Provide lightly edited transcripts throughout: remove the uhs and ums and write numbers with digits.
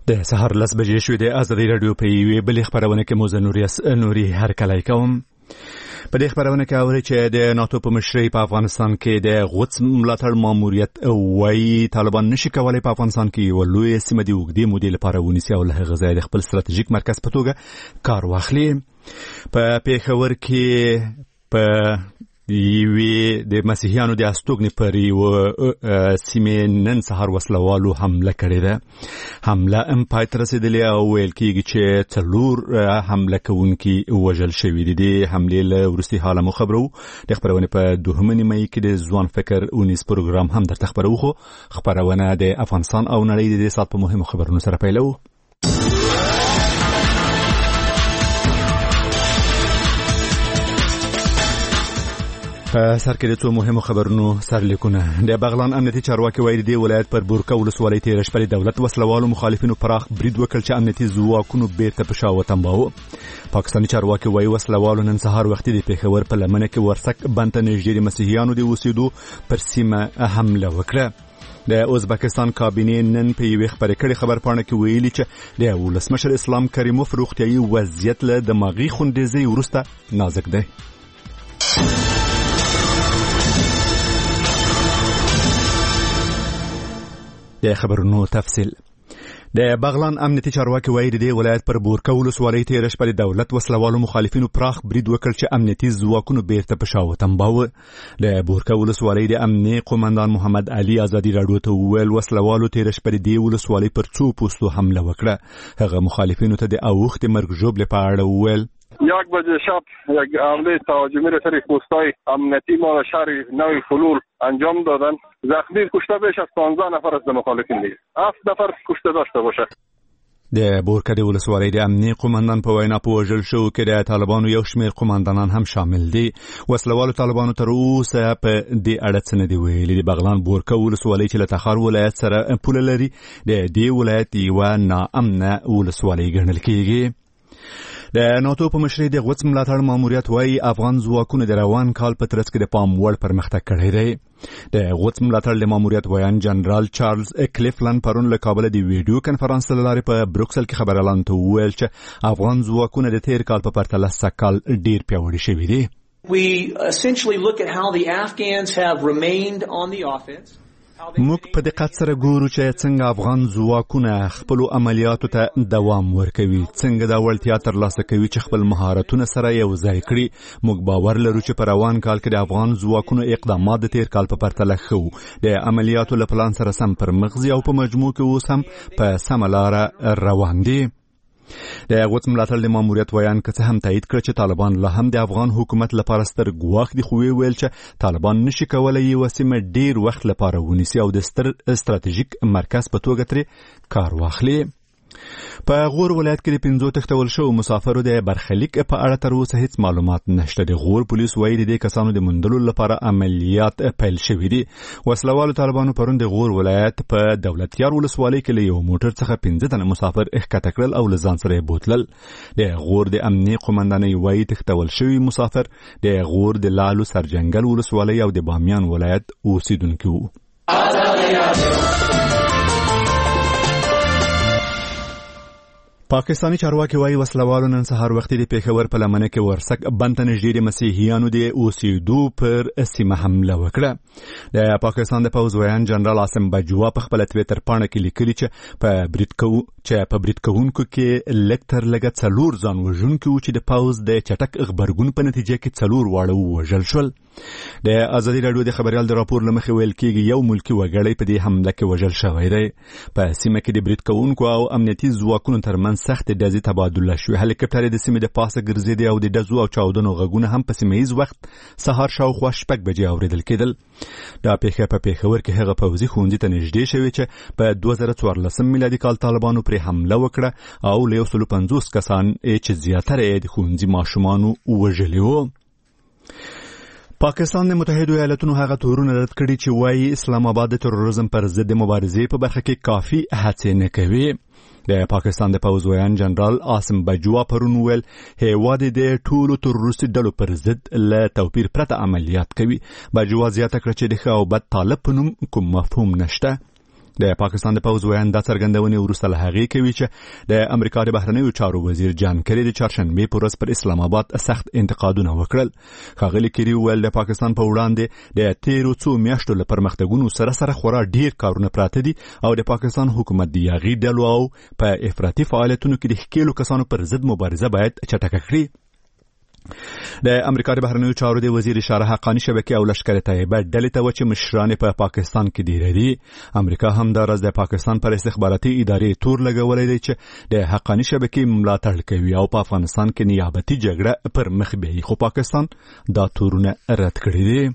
د سهار 10 بجې شوې د آزادۍ رادیو په یوې بلې خبرونه کې موزه نوري هرکلی کوم. په دې خبرونه کې اوري چې د ناتو په مشرۍ په افغانستان کې د غوڅ ملاتړ ماموریت وايي طالبان نشي کولای په افغانستان کې یو لوی سیمه دی وګړي مودې لپاره ونیسي او له هغه ځای د خپل ستراتیژیک مرکز په توګه کار واخلي. په پیښور کې په یوې د مسیحیانو د استوګنې پر یو سیمې نن سهار وسلوالو حمله کړې ده. حمله هم پای ته رسېدلې او ویل کېږي چې 4 حمله کوونکي وژل شوي دي. د حملې له وروستي حاله مو خبرو. د خبرونې په 2 نیمایي کې د ځوان فکر اونیس پروګرام هم درته خبرو. خو خبرونه د افغانستان او نړۍ د سات په مهمو خبرونو سره پیلو. په سر کې د څو مهمو خبرونو سرلیکونه. د بغلان امنیتي چارواکي وایي د ولایت پر بورکا ولسوالۍ تېره شپه د دولت وسلوالو مخالفینو پراخ برید وکړ چې امنیتي ځواکونو بیرته په شا وتمباوه. پاکستاني چارواکي وایي وسلوالو نن سهار وختي د پیښور په لمنه کې ورسک بند ته نږدې د مسیحیانو د اوسېدو پر سیمه حمله وکړه. د ازبکستان کابینې نن په یوې خبرې کړې خبرپاڼه کې ویلي چې د ولسمشر اسلام کریموف روغتیايي وضعیت له دماغي خونډیزۍ وروسته نازک دی. د خبرونو تفصیل. د بغلان امنیتي چارواکي وایي د ولایت پر بورکا ولسوالۍ تېره شپه د دولت وسلوالو مخالفینو پراخ برید وکړ چې امنیتي ځواکونو بیرته په شا وتمباوه. د بورکا ولسوالۍ د امنیتي قومندان محمد علي آزادي راډیو ته وویل وسلوالو تېره شپه د دې ولسوالۍ پر 2 پوستو حمله وکړه. هغه مخالفینو ته د اوښتې مرګ ژوبلې په اړه وویل 1 بجه شب یک حمله تهاجمی را سر پست‌های امنیتی ما و شهر نوی فلول انجام دادن. زخمی کشته بیش از 15 نفر از مخالفین دیگه 7 نفر کشته داشته باشه. د بورکا د ولسوالۍ د امنیتي قومندان په وینا په وژل شو کې د طالبانو یو شمېر قومندانان هم شامل دي. وسلوالو طالبانو تر اوسه په دې اړه څه نه دی ویلي. د بغلان بورکا ولسوالۍ چې له تخار ولایت سره پوله لري د دې ولایت یوه ناامنه ولسوالۍ ګڼل کېږي. د ناتو په مشرۍ د غوڅ ملاتړ ماموریت وايي افغان ځواکونو د روان کال په ترڅ کې د پام وړ پرمختګ کړی دی. د غوڅ ملاتړ د ماموریت وایان جنرال چارلز کلیفلند پرون له کابل د ویډیو کنفرانس له لارې په بروکسل کې خبريالانو ته وویل چې افغان ځواکونه د تیر کال په پرتله سږ کال ډیر پیاوړي شوي دي. We essentially look at how the Afghans have remained on the offense. موږ په دقت سره ګورو چې څنګه افغان ځواکونه خپل عملیاتو ته دوام ورکوي، څنګه دا وړتیا ترلاسه کوي چې خپل مهارتونه سره یو ځای کړي. موږ باور لرو چې په روان کال کې د افغان ځواکونو اقدامات د تیر کال په پرتله ښه د عملیاتو له پلان سره سم پر مخ ځي او په مجموع کې اوس هم په سمه لاره روان دي. د غوڅ ملاتړ د ماموریت وایان که څه هم تایید کړ چې طالبان لا هم د افغان حکومت لپاره ستر ګواښ دي، خو ویل چې طالبان نشي کولای یوه سیمه ډیر وخت لپاره ونیسي او د ستر ستراتیژیک مرکز په توګه ترې کار واخلي. په غور ولایت کې د 5 تښتول شو مسافرو د برخلیک په اړه تر اوسه هیڅ معلومات نشته. د غور پولیس وایي د دې کسانو د موندلو لپاره عملیات پیل شوي دي. وسلوالو طالبانو پرون د غور ولایت په دولتیار ولسوالۍ کې له یو موټر څخه 15 تنه مسافر ښکته کړل او له ځان سره یې بوتلل. د غور د امنیتي قومندانۍ وایي تښتول شوي مسافر د غور د لالو سرجنګل ولسوالۍ او د بامیان ولایت اوسیدونکي وو. پاکستانی چارواکي وایي وسلوالو نن سهار وختي د پیښور په لمنه کې ورسک بند ته نږدې د مسیحیانو د اوسېدو پر سیمه حمله وکړه. د پاکستان د پوځ ویان جنرال عاصم بجوا په خپل ټویټر پاڼه کې لیکلي چې په برید کوونکو کې لکتر لګه 4 ځان وژونکي چې د پوځ د چټک غبرګون په نتیجه کې 4 واړه وژل شول. د آزادي راډیو د خبريال د راپور لمخې ویل کېږي یو ملکی وګړی په دې حمله کې وژل شوی دی. په سیمه کې د برید کوونکو او امنیتي ځواکونو ترمنځ سخت ډزې تبادله شوې. هلیکاپټر د سیمې د پاسه ګرځېدی او د ډزو او چاودنو غږونه هم په سیمه ییز وخت سهار شاوخوا 6 بجې اوریدل کېدل. دا پیښه په پیښور کې هغه پوځي ښوونځي ته نږدې شوې چې په 2014 میلادي کال طالبانو پرې حمله وکړه او له 150 کسان چې زیاتره یې د ښوونځي ماشومانو وژلي وو. پاکستان د متحده ایالاتونو هغه تورونه رد کړي چې وایي اسلام آباد د تروریزم پر ضد مبارزې په برخه کې کافي هڅې نه کوي. د پاکستان د پوځ ویان جنرال عاصم بجوا پرون ویل هیواد د ټولو تروریستي ډلو پر ضد له توپیر پرته عملیات کوي. بجوا زیاته کړه چې د ښه او بد طالب په نوم کوم مفهوم نشته. د پاکستان د پوز ویان د څرګندونې وروسته له هغې کوي چې د امریکا د بهرنیو چارو وزیر جان کری د چهارشنبې په ورځ پر اسلام آباد سخت انتقادونه وکړل. ښاغلي کری وویل د پاکستان په وړاندې د تیرو څو میاشتو له پرمختګونو سره خورا ډیر کارونه پراته دي او د پاکستان حکومت د یاغي ډلو او په افراطي فعالیتونو کې د ښکېلو کسانو پر ضد مبارزه باید چټکه کړي. د امریکا د بهرنیو چارو د وزیر اشاره حقانی شبکې او لشکر طیبه ډلې ته و چې مشران په پاکستان کې ډیر دي. امریکا هم دا راز د پاکستان پر استخباراتي ادارې تور لګولې دی چې د حقانی شبکې ملاتړ کوي او په افغانستان کې نیابتي جګړه پر مخ بیایي، خو پاکستان دا تورونه رد کړي دي.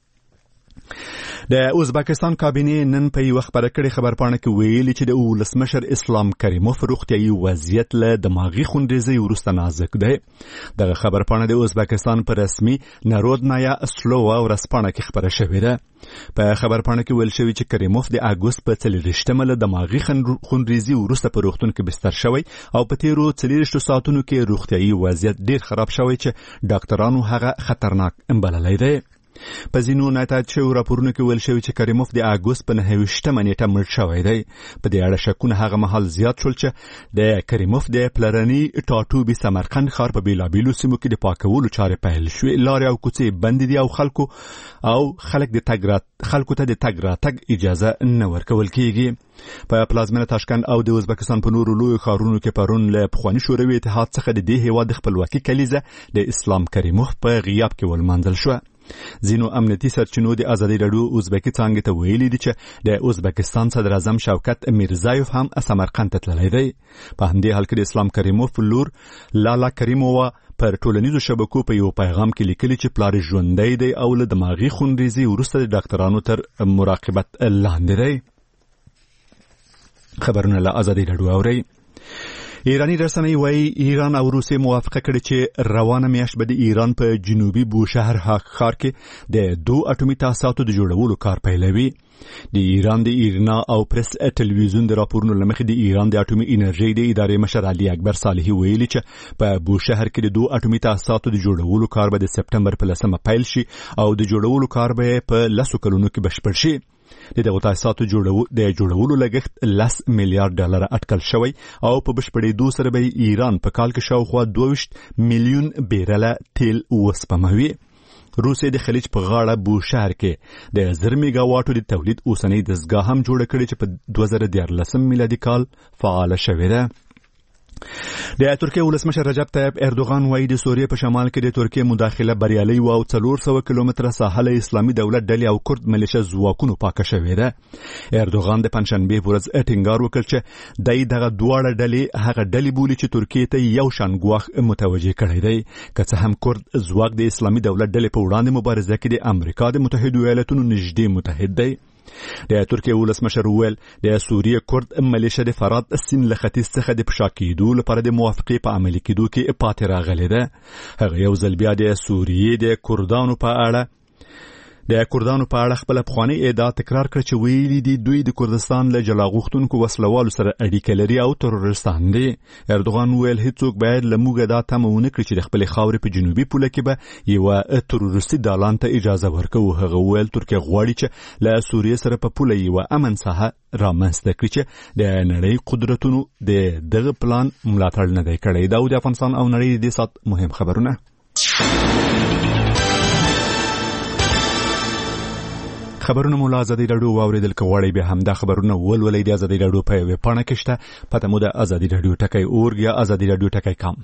د ازبکستان کابینه نن په یو خبره کړي خبرپاڼه کې ویلي چې د ولسمشر اسلام کریموف روغتیايي وضعیت له دماغي خونریزۍ وروسته نازک دی. دغه خبرپاڼه د ازبکستان په رسمي نارودنایا اسلووا ورځپاڼه کې خبره شوې ده. په خبرپاڼه کې ویل شوی چې کریموف د اګوست په 24مه له دماغي خونریزۍ وروسته په روغتون کې بستر شوی او په تیرو 24 ساعتونو کې روغتیايي وضعیت ډیر خراب شوی چې ډاکټرانو هغه خطرناک بللی دی. په ځینو نتایج شویو راپورونو کې ویل شوي چې کریموف د اګوست په 29مه نیټه مړ شوی دی. په دې اړه شکونه هغه مهال زیات شول چې د کریموف د پلرني ټاټوبي سمرقند ښار په بیلابیلو سیمو کې د پاکولو چارې پیل شوې. لارې او کوڅې بندې دي او خلکو ته د تګ راتګ اجازه نه ورکول کیږي. په پلازمینه تاشکند او د ازبکستان په نورو لویو ښارونو کې پرون له پخواني شوروي اتحاد څخه د دې هیواد خپلواکي کلیزه د اسلام کریموف په غیاب کې ولمانځل شوه. ځینو امنیتي سرچینو د ازادي راډیو ازبکي څانګې ته ویلي دي چې د ازبکستان صدر اعظم شوکت میرزایف هم سمرقند ته تللی دی. په همدې حال کې د اسلام کریموف لور لالا کریمووا پر ټولنیزو شبکو په یو پیغام کې لیکلي چې پلار ژوندی دی او له دماغي خونریزۍ وروسته د ډاکټرانو تر مراقبت لاندې دی. خبرونه له ازادي راډیو اورئ. ایرانی رسنۍ وایي ایران او روسیې موافقه کړې چې روانه میاشت به د ایران په جنوبي بوشهر ښار کې د 2 اټومي تاسیساتو د جوړولو کار پیلوي. د ایران د ایرنا او پریس ټلویزیون د راپورونو لمخې د ایران د اټومي انرژي د ادارې مشر علي اکبر صالحي ویلي چې په بوشهر کې د 2 اټومي تاسیساتو د جوړولو کار به د سپټمبر په 10مه پیل شي او د جوړولو کار به په 10 کلونو کې بشپړ شي. د دغو تاسیساتو د جوړولو لګښت $10 میلیارډ اټکل شوی او په بشپړېدو سره به ایران په کال کې شاوخوا 22 میلیون بیرله تیل وسپموي. روسیې د خلیج په غاړه بوشهر کې د 1000 میگا واټو د تولید اوسنۍ دستګاه هم جوړه کړې چې په 2014 میلادي کال فعال شوې ده. د ترکیه ولسمشر رجب طیب اردوغان وایي د سوریې په شمال کې د ترکیه مداخله بریالۍ و او 400 کیلومتره ساحل اسلامي دولت ډلې او کرد ملیشه ځواکونو پاکه شوې ده. اردوغان د پنځشنبې په ورځ ټینګار وکړ چې دغه دواړه ډلې هغه ډلې بولي چې ترکیه ته یو شان ګواښ متوجه کړی دی. که څه هم کرد ځواک د اسلامي دولت ډلې په وړاندې مبارزه کې د امریکا د متحدو ایالاتونو نږدې متحد دی. د ترکیه ولسمشر ویل د سوریې کرد ملیشه د فرات سیند له ختیځ څخه د پشا کېدو لپاره د موافقې په عملي کېدو کې پاتې راغلې ده. هغه یو ځل بیا د سوریې د کردانو په اړه خپل پخوانی ادعا تکرار کړ چې ویلي دي دوی د کردستان له جلا غوښتونکو وسلوالو سره اړیکه لري او تروریستان دي. اردوغان ویل هیڅوک باید له موږ دا تمه ونه کړي چې د خپلې خاورې په جنوبي پوله کې به یوه تروریستي دالان ته اجازه ورکوي. هغه ویل ترکیه غواړي چې له سوریې سره په پوله یوه امن ساحه رامنځته کړي چې د نړۍ قدرتونو د دغه پلان ملاتړ نه دی کړی. دا د افغانستان او نړۍ د سات مهم خبرونه. خبرونه مو له ازادي راډیو واوریدل کوي به همدا خبرونه ولولئ د ازادي راډیو په ویب پاڼه کې شته. پته مو د ازادي راډیو ټکی اورګ یا ازادي راډیو ټکی کام.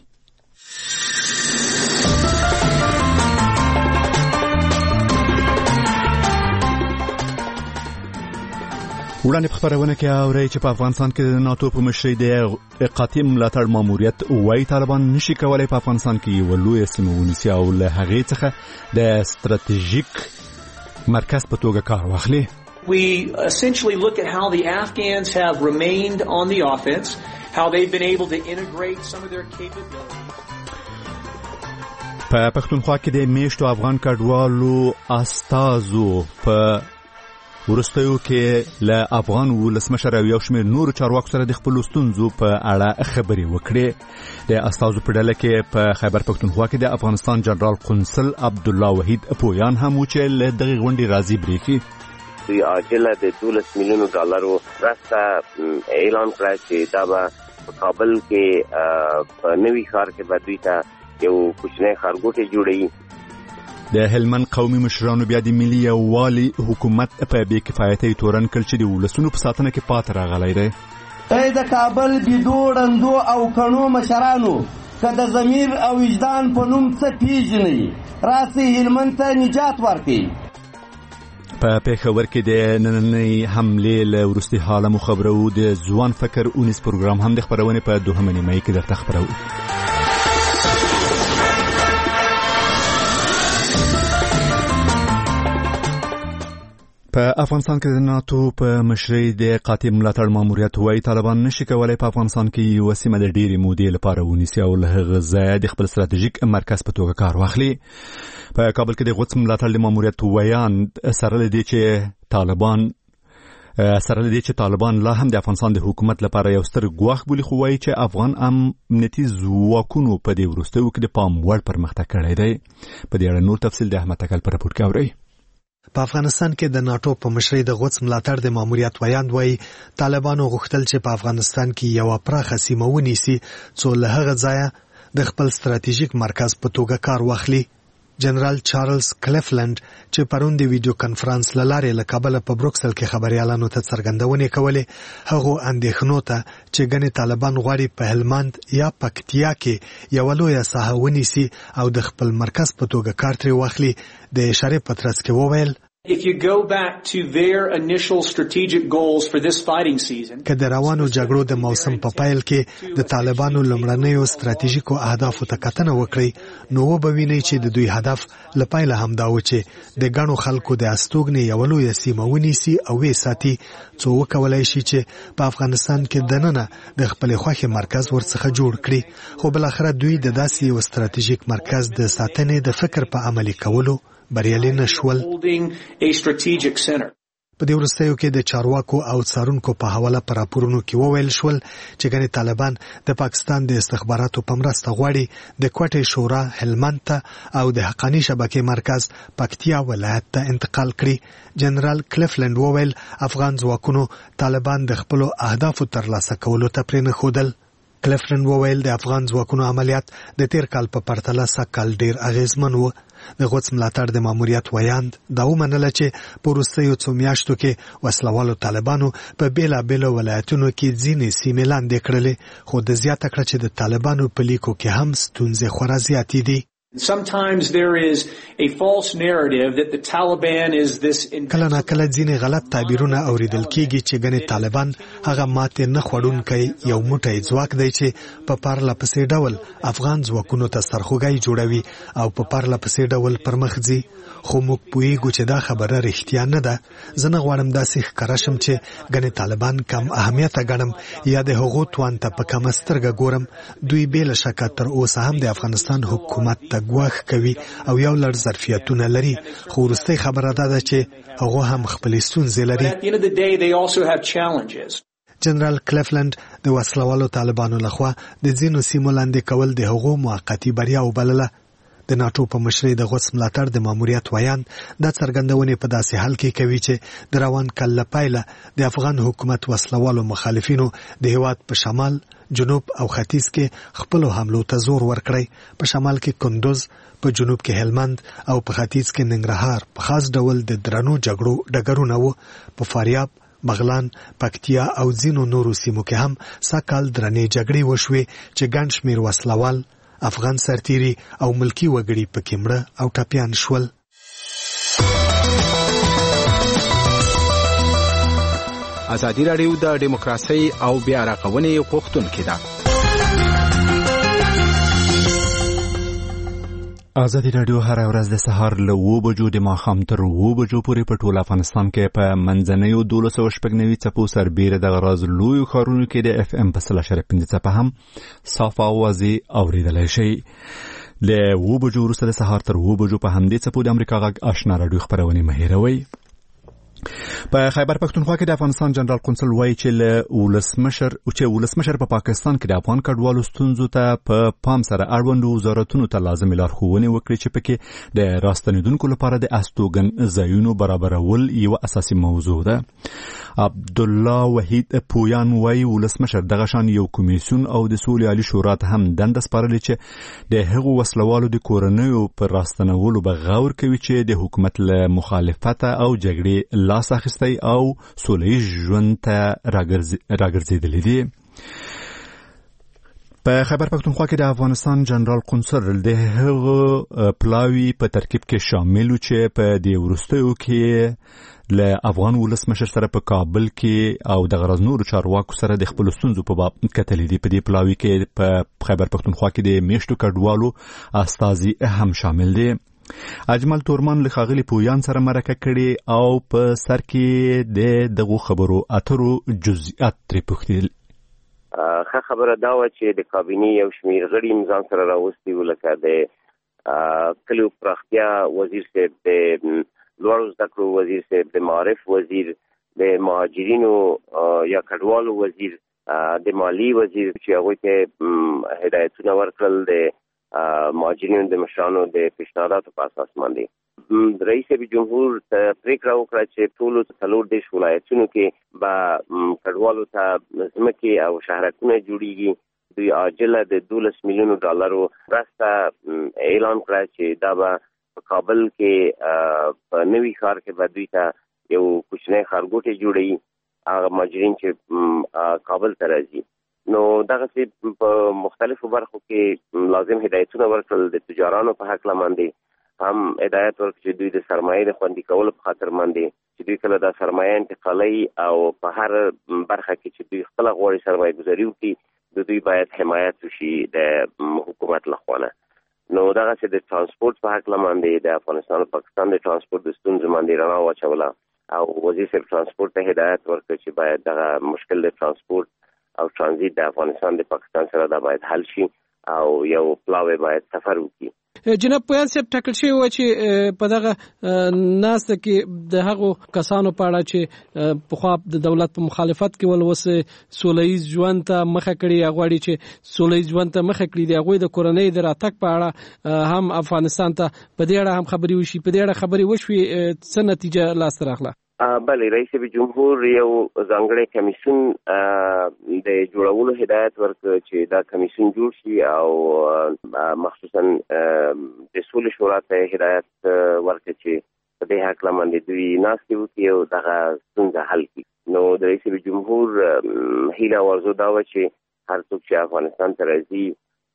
وړاندې په خبرونه کې اورئ چې په افغانستان کې د ناتو په مشرۍ د قاطع ملاتړ ماموریت وایي طالبان نشي کولای په افغانستان کې یوه لویه سیمه ونیسي او له هغې څخه د ستراتیژیک مرکز په توګه کار واخلي. We essentially look at how the Afghans have remained on the offense, how they've been able to integrate some of their capabilities. په پښتونخوا کې د میشتو افغان کډوالو استازو په ورستیو کې له افغان ولسمشر او یو شمېر نورو چارواکو سره د خپلو ستونزو په اړه خبرې وکړې. د استازو په ډله کې په خیبر پښتونخوا کې د افغانستان جنرال قونسل عبدالله وحید پویان هم و چې له دغې غونډې راضي برېښي. دوی عاجله د $12 میلیون راسته اعلان کړ چې دا به په کابل کې په نوي ښار کې به دوی ته یو کوچنی ښارګوټی جوړوي. د هلمند قومي مشرانو بیا د ملي یووالي حکومت په بې کفایتۍ تورن کړ چې د ولسونو په ساتنه کې پاتې راغلی دی. ای د کابل بيدو ړندو او کڼو مشرانو که د ضمیر او وجدان په نوم څه پیژنئ راسئ هلمند ته نجات ورکړئ. په پېښور کې د نننۍ حملې له وروستي حاله مو خبرو. د ځوان فکر اونیز پروګرام هم د خپرونې په 2 نیمایي کې درته خپرو. په افغانستان کې د ناتو په مشرۍ د قاطع ملاتړ ماموریت وایي طالبان نشي کولای په افغانستان کې یو سیمه د ډېرې مودې لپاره ونیسي او له هغه ځایه د خپل ستراتیژیک مرکز په توګه کار واخلي. په کابل کې د قدس ملاتړ د ماموریت وایان سره لدې چې طالبان لا هم د افغانستان د حکومت لپاره یو ستر ګواښ بولي، خو وایي چې افغان امنیتي ځواکونو په دې وروستیو کې د پام وړ پرمختګ کړی دی. په دې اړه نور تفصیل د احمد تکل په راپور کې اورئ. په افغانستان کې د ناتو په مشرۍ د قدس ملاتړ د ماموریت وایاند وایي طالبانو غوښتل چې په افغانستان کې یو پراخه سیمه ونیسي څو له هغه ځایه د خپل ستراتیژیک مرکز په توګه کار واخلي. جنرال چارلز کلیفلند چې پرون د ویډیو کانفرنس له لارې له کابل په بروکسل کې خبريالانو ته څرګندونې کولې هغه اندېښنو ته چې ګڼې طالبان غواړي په هلمند یا پکتیا کې یو لویه ساحه ونیسي او د خپل مرکز په توګه کار ترې واخلي د اشارې په ترڅ کې وویل If you go back to their initial strategic goals for this fighting season, که د روانو جګړو د موسم په پایل کې د طالبانو لمړنیو ستراتیژیکو اهدافو ته کتنه وکړي نو وبوینئ چې د دوی هدف لپاره همدا و چې د ګڼو خلکو د استوګنې یو لویه سیمه ونیسي او وساتي څو وکولای شي چې په افغانستان کې دننه د خپل خوښي مرکز ورڅخه جوړ کړي، خو بل اخر دوی د داسې یو ستراتیژیک مرکز د ساتنې د فکر په عملي کولو بریالي نشول. په دې وروستیو کې د چارواکو او څارونکو په حواله پر راپورونو کې وویل شول چې ګڼې طالبان د پاکستان د استخباراتو په مرسته غواړي د کوټې شورا هلمند ته او د حقانی شبکې مرکز پکتیا ولایت ته انتقال کړي. جنرال کلیفلند وویل افغان ځواکونو طالبان د خپل اهدافو ترلاسه کولو ته پرې نه ښودل. کلیفلند وویل د افغان ځواکونو عملیات د تیر کال په پرتله سږکال ډیر اغیزمن و. د قدس ملاتړ د ماموریت وایاند دا ومنله چې په وروستیو څو میاشتو کې وسلوالو طالبانو په بیلابیلو ولایتونو کې ځینې سیمې لاندې کړلې، خو د زیاته کړه چې د طالبانو په لیکو کې هم ستونزې خورا زیاتې دي. Sometimes there is a false narrative that the Taliban is this. کله نا کله ځینې غلط تعبیرونه اوریدل کیږي چې ګڼې طالبان هغه ماته نه خوړونکی یو موټی ځواک دی چې په پرله پسې ډول افغان ځواکونو ته سرخوږی جوړوي او په پرله پسې ډول پرمخ ځي، خو موږ پوهیږو چې دا خبره رښتیا نه ده. زه نه غواړم داسې ښکاره شم چې ګڼې طالبان کم اهمیته ګڼم یا د هغو توان ته په کمه سترګه ګورم. دوی بې له شکه تر اوسه هم د افغانستان حکومت ته ګواښ کوي او یو لړ ظرفیتونه لري، خو وروستۍ خبره دا ده چې هغه هم خپلې ستونزې لري. جنرال کلیفلند د وسلوالو طالبانو لخوا د ځینو سیمو لاندې کول د هغو موقتي بریا وبلله. د ناتو په مشرۍ د قدس ملاتړ د ماموریت وایان دا څرګندونې په داسې حال کې کوي چې د روان کال له پیله د افغان حکومت وسلوالو مخالفینو د هیواد په شمال، جنوب او ختیځ کې خپل حملو ته زور ورکړی. په شمال کې کندوز، په جنوب کې هلمند او په ختیځ کې ننګرهار په خاص ډول د درنو جګړو ډګرونه وو. په فاریاب، بغلان، پکتیا او ځینو نورو سیمو کې هم سږکال درنې جګړې وشوې چې ګڼ شمېر وسلوال، افغان سرتیري او ملکی وګړي پکې مړه او ټپیان شول. ازادي راډیو د ډیموکراسي او بیا راغونې غوښتونکې ده. ازادي راډیو هر ورځ د سهار له 9 بجو د ماښام تر 9 بجو پورې په ټول افغانستان کې په منځنیو 1290 څپو سربیره د غراز لوی ښارونو کې د اف ام په 3.5 څپه هم صاف اوازې اوریدلای شي. له 9 بجو وروسته د سهار تر 9 بجو په همدې څپو د امریکا غږ آشنا راډیو خبرونه مهیروي. په خیبر پښتونخوا کې د افغانستان جنرال قونسل وایي چې ولسمشر په پاکستان کې د افغان کډوالو ستونزو ته په پام سره اړوند وزارتونو ته لازمي لارښوونې وکړي چې پکې د راستنیدونکو لپاره د استوګن ځایونو برابرول یو اساسي موضوع ده. عبدالله وحید پویان وایي ولسمشر دغه شان یو کمیسیون او د سولې عالی شورا ته هم دنده سپارلې چې د هغو وسلوالو د کورنیو پر راستنولو به غور کوي چې د حکومت له مخالفت او جګړې لاس اخیستی او سوله‌ییز ژوند ته راګرځېدلی دي. په خیبر پښتونخوا کې د افغانستان جنرال قونسل د هغه پلاوی په ترکیب کې شامل چې په دې وروستیو کې له افغان ولسمشر سره په کابل کې او د غرض نورو چارواکو سره د خپل ستونزو په باب کتلې دي. په دې پلاوی کې په خیبر پښتونخوا کې د میشتو کډوالو استازي هم شامل دي. اجمل تورمان له ښاغلي پویان سره مرکه کړې او په سر کې د دغو خبرو اترو جزئیات ترې پوښتل. ښه خبره دا وه چې د کابینې یو شمېر غړي ځان سره راوستي وو، لکه د کلیو پراختیا وزیر صاحب، د لوړو زده کړو وزیر صاحب، د معارف وزیر، د مهاجرینو یا کډوالو وزیر، د مالی وزیر چې هغوی ته هدایتونه ورکړل د مهاجرینو د مشرانو د پیشنهاداتو په اساس باندې. رئیس جمهور پریکړه وکړه چې ټولو 40 ولایتونو کې به کډوالو ته ځمکې او شهرکونه جوړیږي. دوی عاجله د $12 میلیون مرسته اعلان کړه چې دا به په کابل کې په نوي ښار کې به دوی ته یو کوچنی ښارګوټی جوړوي، هغه مهاجرین چې کابل ته راځي. نو دغه په مختلفو برخو کې لازم هدایتونه ورکړل. د تجارانو په حق باندې هم هدایت ورکړل چې دوی د سرمایې د خوندي کولو په خاطر باندې چې دوی کله د سرمایه انتقالي او په هر برخه کې چې دوی خپل غوړي سرمایه گذاري وکړي، دوی باید حمایت وشي د حکومت لخوا. نو دغه چې د ترانسپورت په حق باندې د افغانستان او پاکستان د ترانسپورت د ستونزو باندې رڼا واچوله او وزیر صاحب ترانسپورت ته هدایت ورکړ چې باید دغه مشکل د ترانسپورت او ترانزیت د افغانستان د پاکستان سره دا باید حل شي او یو پلاوی باید سفر وکړي. جناب پویان صاحب ټاکل شوی و چې په دغه ناسته کې د هغو کسانو په اړه چې پخوا د دولت په مخالفت کې ول وسه سوله‌ییز ژوند ته مخه کړي، غواړي چې سوله‌ییز ژوند ته مخه کړي، د هغوی د کورنۍ د راتګ په اړه هم افغانستان ته په دې اړه هم خبرې وشي. په دې اړه خبرې وشوې، څه نتیجه لاسته راغله؟ بله، رئیس جمهور یو ځانګړی کمیسیون د جوړولو هدایت ورکړ چې دا کمیسیون جوړ شي او مخصوصا د سولې شورا ته هدایت ورکړ چې په دې هکله باندې دوی ناستې وکړي او دغه ستونزه حل کړي. نو د رئیس جمهور هیله او ارزو دا وه چې هر څوک چې افغانستان ته راځي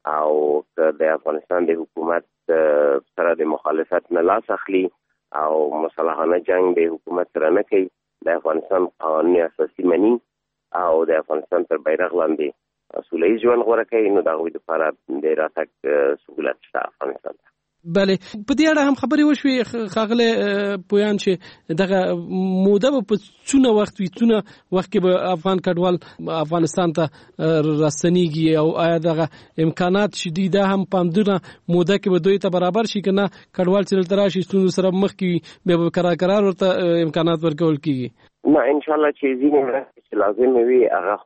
او د افغانستان د حکومت سره د مخالفت نه لاس اخلي او مصالحانه جنگ د حکومت سره نه کوي، د افغانستان قانون اساسي مني او د افغانستان تر بیرغ لاندې سوله‌ییز ژوند غوره کوي، نو د هغوی دپاره د راتګ سهولت شته افغانستان ته. بله، په دې اړه هم خبرې وشوې ښاغلی پویان چې دغه موده به په څونه وخت وي، څونه وخت کې به افغان کډوال افغانستان ته راستنیږي او آیا دغه امکانات چې دوی دا هم په همدغه موده کې به دوی ته برابر شي که نه کډوال چې دلته راشي ستونزو سره مخ کړي بیا به قرار ورته امکانات ورکول کېږي؟ نه، انشاءالله چې ځینې مرستې چې لازم وي هغه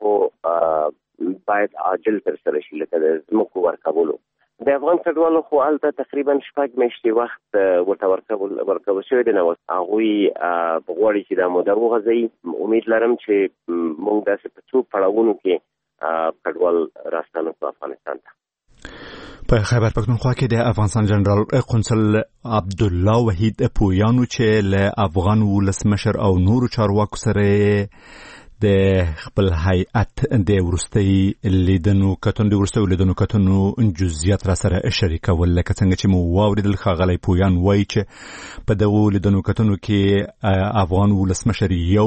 خو باید عاجل ترسره شي، لکه د ځمکو ورکولو. د افغان کډوالو خو هلته تقریبا 6 میاشتې وخت ورته ورکول شوی دی. نو هغوی غواړي چې دا موده وغځوي. امید لرم چې موږ داسې په څو پړاوونو کې کډوال راستنو په افغانستان ته. په خیبر پښتونخوا کې د افغانستان جنرال قونسل عبدالله وحید پویانو چې له افغان ولسمشر او نورو چارواکو سره د خپل هیئت د وروستي لیدنو کتنو جزئیات را سره شریکول، لکه څنګه چې مو واوریدل ښاغلی پویان وایي چې په دغو لیدنو کتنو کې افغان ولسمشر یو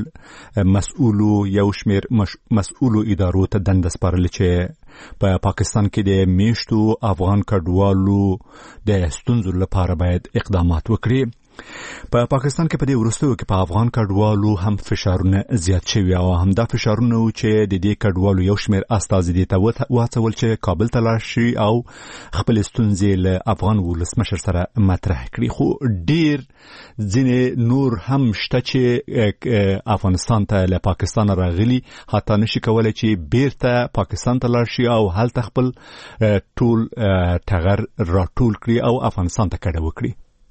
شمېر مسؤلو ادارو ته دنده سپارلې چې په پاکستان کې د میشتو افغان کډوالو د ستونزو لپاره باید اقدامات وکړي. په پاکستان کې په دې وروستیو کې په افغان کډوالو هم فشارونه زیات شوي او همدا فشارونه چې د دې کډوالو یو شمېر استازي دې ته واڅول چې کابل ته لاړ شي او خپل ستونزې له افغان ولسمشر سره مطرح کړي. خو ډېر ځینې نور هم شته چې افغانستان ته له پاکستان راغلي حتی نشي کولی چې بیرته پاکستان ته لاړ شي او هلته خپل ټول ټغر راټول کړي او افغانستان ته کډه وکړي.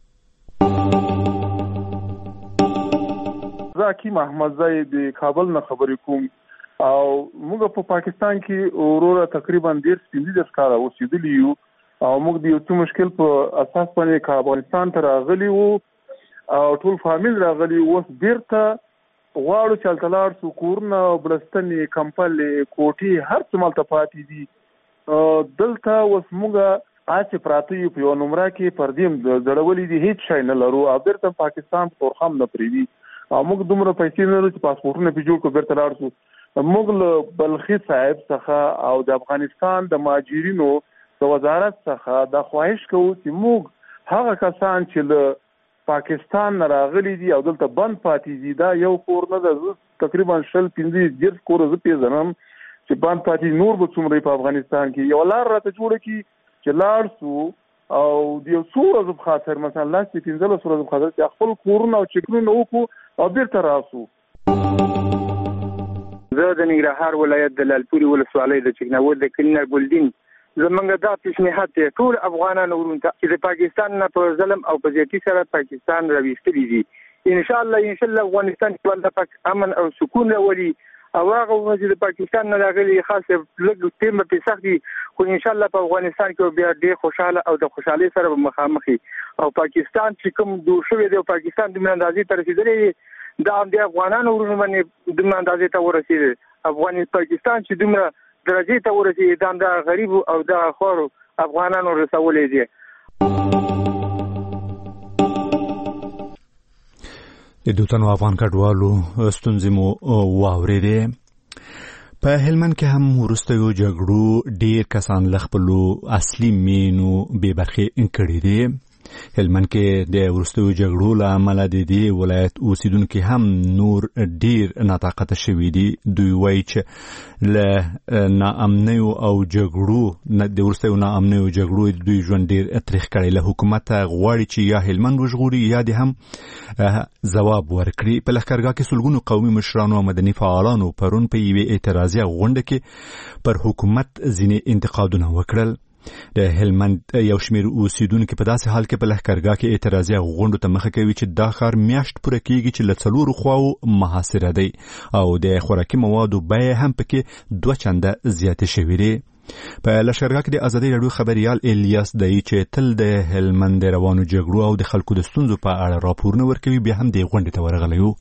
زه حکیم احمدزی د کابل نه خبرې کوم او موږ په پاکستان کې وروره تقریبا 15 کاله اوسېدلي یو او موږ د یو څه مشکل په اساس باندې افغانستان ته راغلي وو او ټول فامیل راغلي وو. اوس بیرته غواړو چې هلته لاړ شو. کورونه بلستنې کمپلې کوټې هر څه مالته پاتې دي. دلته اوس موږ چې پراته یو په یو نمره کې پردیم زړولي دي هیڅ شی نه لرو او بیرته پاکستان په تورخم نه پرېږدي او موږ دومره پیسې نه لرو چې پاسپورټونه پې جوړ کړو بیرته لاړ شو. موږ له بلخي صاحب څخه او د افغانستان د مهاجرینو د وزارت څخه دا خواهش کوو چې موږ هغه کسان چې له پاکستان نه راغلي دي او دلته بند پاتې دي دا یو کور نه ده تقریبا 15 کور زه پېژنم چې بند پاتې نور به څومره په افغانستان کې یو لار راته جوړه کړي چې لاړ شو او د یو څو ورځو په خاطر مثلا لاس 15 ورځو په خاطر چې خپل کورونه او چیکونه وکړو او بیرته راسو. زه د ننګرهار ولایت د لالپورې ولسوالۍ د چکناور د کلینر ګلدین زمونږ دا پیشنهاد دی ټول افغانانو ورونو ته چې د پاکستان نه په ظلم او په زیاتي سره پاکستان راویستلي دي. ان شاء الله افغانستان کې ولدا امن او سکون راولي او هغه چې د پاکستان نه راغلي خاص لږ ټیم په سخت دي خو ان شاء الله په افغانستان کې بیا ډېر خوشاله او د خوشحالۍ سره به مخامخي او پاکستان چې کوم دوه شوی دی پاکستان د اندازې تر رسیدلې دا د افغانانو ورونو باندې د اندازې ته ورسېږي. پاکستان چې دومره درجه ته ورسېږي دا غریب او د خور افغانانو رسولې دي. د دوتنو افغان کډوالو ستونزې مو واورېدې. په هلمند کې هم وروستیو جګړو ډېر کسان له خپلو اصلي مینو بې برخې کړي دي. هلمند کې د وروستیو جګړو له امله د دې ولایت اوسیدونکي هم نور ډېر ناطاقته شوي دي. دوی وایي چې له ناامنیو او جګړو د وروستیو ناامنیو جګړو دوی ژوند ډېر تریخ کړی. له حکومته غواړي چې یا هلمند وژغوري یا د هم ځواب ورکړي. په لښکرګاه کې سلګونو قومي مشرانو او مدني فعالانو پرون په یوې اعتراضیه غونډه کې پر حکومت ځینې انتقادونه وکړل. د هلمند یو شمېر اوسیدونکي په داسې حال کې په لښکرګاه کې اعتراضیه غونډو ته مخه کوي چې دا ښار میاشت پوره کېږي چې له 4 خواو محاصره دی او د خوراکي موادو بیې هم پکې 2 چنده زیاتې شوې دي. په لښکرګاه کې د ازادي راډیو خبریال الیاس دی چې تل د هلمند د روانو جګړو او د خلکو د ستونزو په اړه راپورونه ورکوي بیا هم د غونډې ته ورغلی و.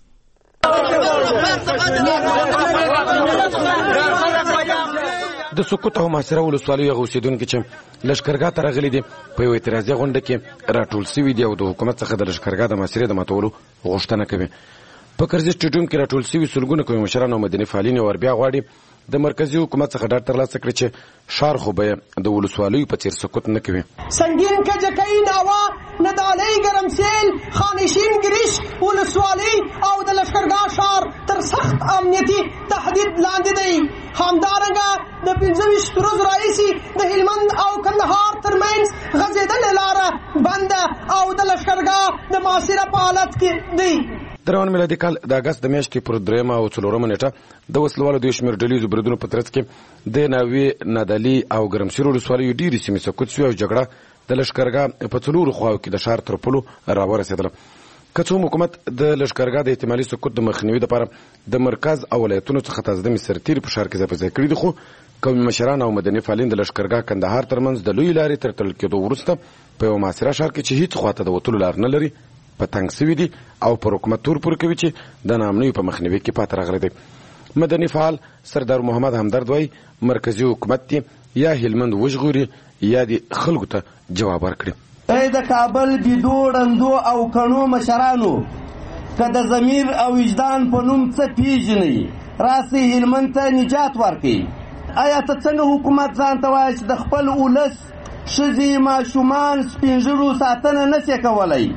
د سقوط او محاصره ولسوالیو هغه اوسیدونکي چې لښکرګاه ته راغلي دي په یو اعتراضي غونډه کې راټول شوي دي او د حکومت څخه د لښکرګاه د محاصرې د ماتولو غوښتنه کوي. په کرزي سټیډیوم کې راټول شوي سلګونه قومي مشران او مدني فعالین وربیا غواړي د مرکزي حکومت څخه ډاډ ترلاسه کړي چې ښار خو به د ولسوالیو په څیر سقوط نه کوي. سنگین کجکی ناوا ندالۍ ګرمسیل خانشین ګریش ولسوالۍ او د لښکرګاه ښار تر سخت امنیتي تهدید لاندې دی. همدارنګه د 25 ورځو راهیسې د هلمند او کندهار ترمنځ غځېدلې لاره بنده او د لښکرګاه د محاصره په حالت کې دی. د روان میلادي کال د اګست د میاشتې پر 3 او 4 نیټه د وسلوالو د شمېر ډلهیزو بریدونو په ترڅ کې د ناوې نادعلي او ګرمسیر ولسوالیو ډېرې سیمې سقوط شوې او جګړه د لښکرګاه په 4 خواو کې د ښار تر پولو راورسېدله. که څوم حکومت د لښکرګاه د احتمالي سقوط د مخنیوي لپاره د مرکز او ولایتونو څخه تازه سرتیري په ښار کې ځای په ځای کړي دي خو قومي مشران او مدني فعالین د لښکرګاه کندهار ترمنځ د لویې لارې تر تړل کېدو وروسته په یوه محاصره ښار کې چې هېڅ خواته د وتلو لار نه لري په تنګ سوي دي او پر حکومت تور پورې کوي چې د ناامنیو په مخنیوي کې پاتې راغلی دی. مدني فعال سردار محمد همدرد وایي مرکزي حکومت دې یا هلمند وژغوري یا دې خلکو ته جواب ورکړي. ای د کابل بيدو ړندو او کڼو مشرانو که د ضمیر او وجدان په نوم څه پیژنئ راسئ هلمند ته نجات ورکړئ. آیا ته څنګه حکومت ځان ته وایي چې د خپل ولس ښځې ماشومان سپین ږیرو ساتنه نشي کولی؟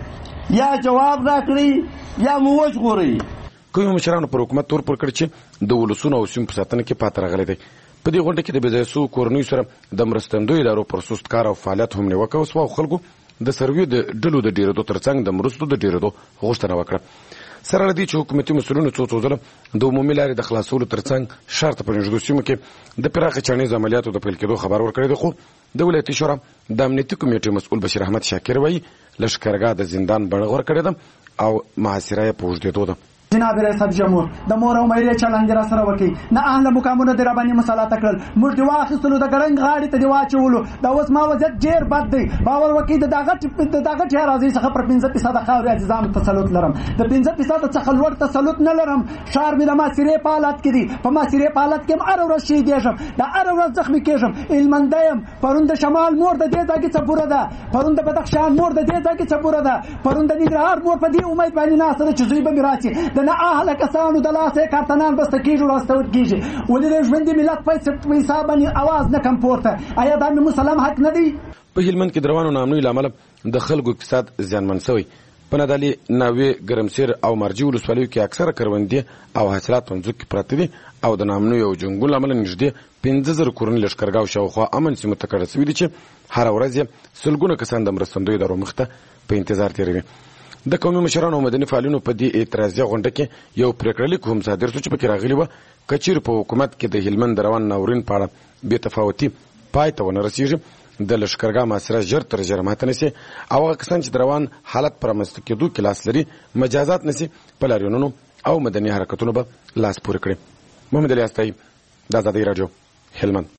یا جواب راکړي یا مو وژغورئ. کومو مشرانو پر حکومت تور پر کړ چې د ولسونو او سیمو په ساتنه کې پاتې راغلی دی. په دې غونډه کې د بېځایه سوو کورنیو سره د مرستندویو ادارو پر سست کار او فعالیت هم نیوکه وسوه او خلکو د سرویو د ډلو د ډېرېدو ترڅنګ د مرستو د ډېرېدو غوښتنه وکړه. سره له دې چې حکومتي مسؤلینو څو ځله د عمومي لارې د خلاصولو ترڅنګ ښار ته په نږدې سیمو کې د پراخه چڼیزو عملیاتو د پیل کېدو خبر ورکړی دی، خو د ولایتي شورا د امنیتي کمیټې مسؤل بشیر احمد شاکر وایي لښکرګاه د زندان بڼه ورکړې ده او محاصره یې په اوږدېدو ده. جناب ریاست جمهور د مور او مېرې چلند را سره وکي نه اهل مقامونه د رباني مسالات کړل موږ دی واخستلو د ګړنګ غاړي ته دی واچولو دا اوس ما وضعیت ډیر بد دی باور وکي د دغه ټیا راځي څخه پر 15% خاوري عزیزانو تسلط لرم د 15% څخه لوړ تسلط نه لرم. شهر مې د ماسيرې په حالت کې دی، په ماسيرې په حالت کې هر ورځ شي دیږم دا هر ورځ زخمي کېږم. علمندیم پرون د شمال مور د دې ځای کې څپوره ده، پرون د بدخشان مور د دې ځای کې څپوره ده، پرون د ننګرهار مور په دې امید باندې ناسره چې زوی به میراثي د نه اهل کسانو د لاسه کارتنان بسته کیږي راستول کیږي ولې د ژوند ملت په حساب باندې आवाज نه کم پورته. آیا دا مسلم حق نه دی؟ په هلمند کې د روانو ناامنیو له امله د خلکو اقتصاد زیانمن شوی. په نادعلي، ناوې، ګرمسیر او مرجي ولسوالیو کې اکثره کروندې او حاصلات په ځمکو کې پراته دي او د ناامنیو او جنګونو له امله نږدې 15,000 کورنۍ لښکرګاه او شاوخوا امن سیمو ته کډه شوي دي چې هره ورځ یې سلګونه کسان د مرستندویو ادارو مخته په انتظار تېروي. د قومي مشرانو او مدني فعالینو په دې اعتراضي غونډه کې یو پریکړه لیک هم صادر شو چې پکې راغلي وه که چیرې په حکومت کې د هلمند د روان ناورین په اړه بې تفاوتي پای ته ونه رسېږي د لښکرګاه محاصره ژر تر ژره ماته نسي او هغه کسان چې د روان حالت په رامنځته کېدو کې لاس لري مجازات نسي په لاریونونو او مدني حرکتونو به لاس پورې کړي. محمد علي استایي، د ازادۍ راډیو، هلمند.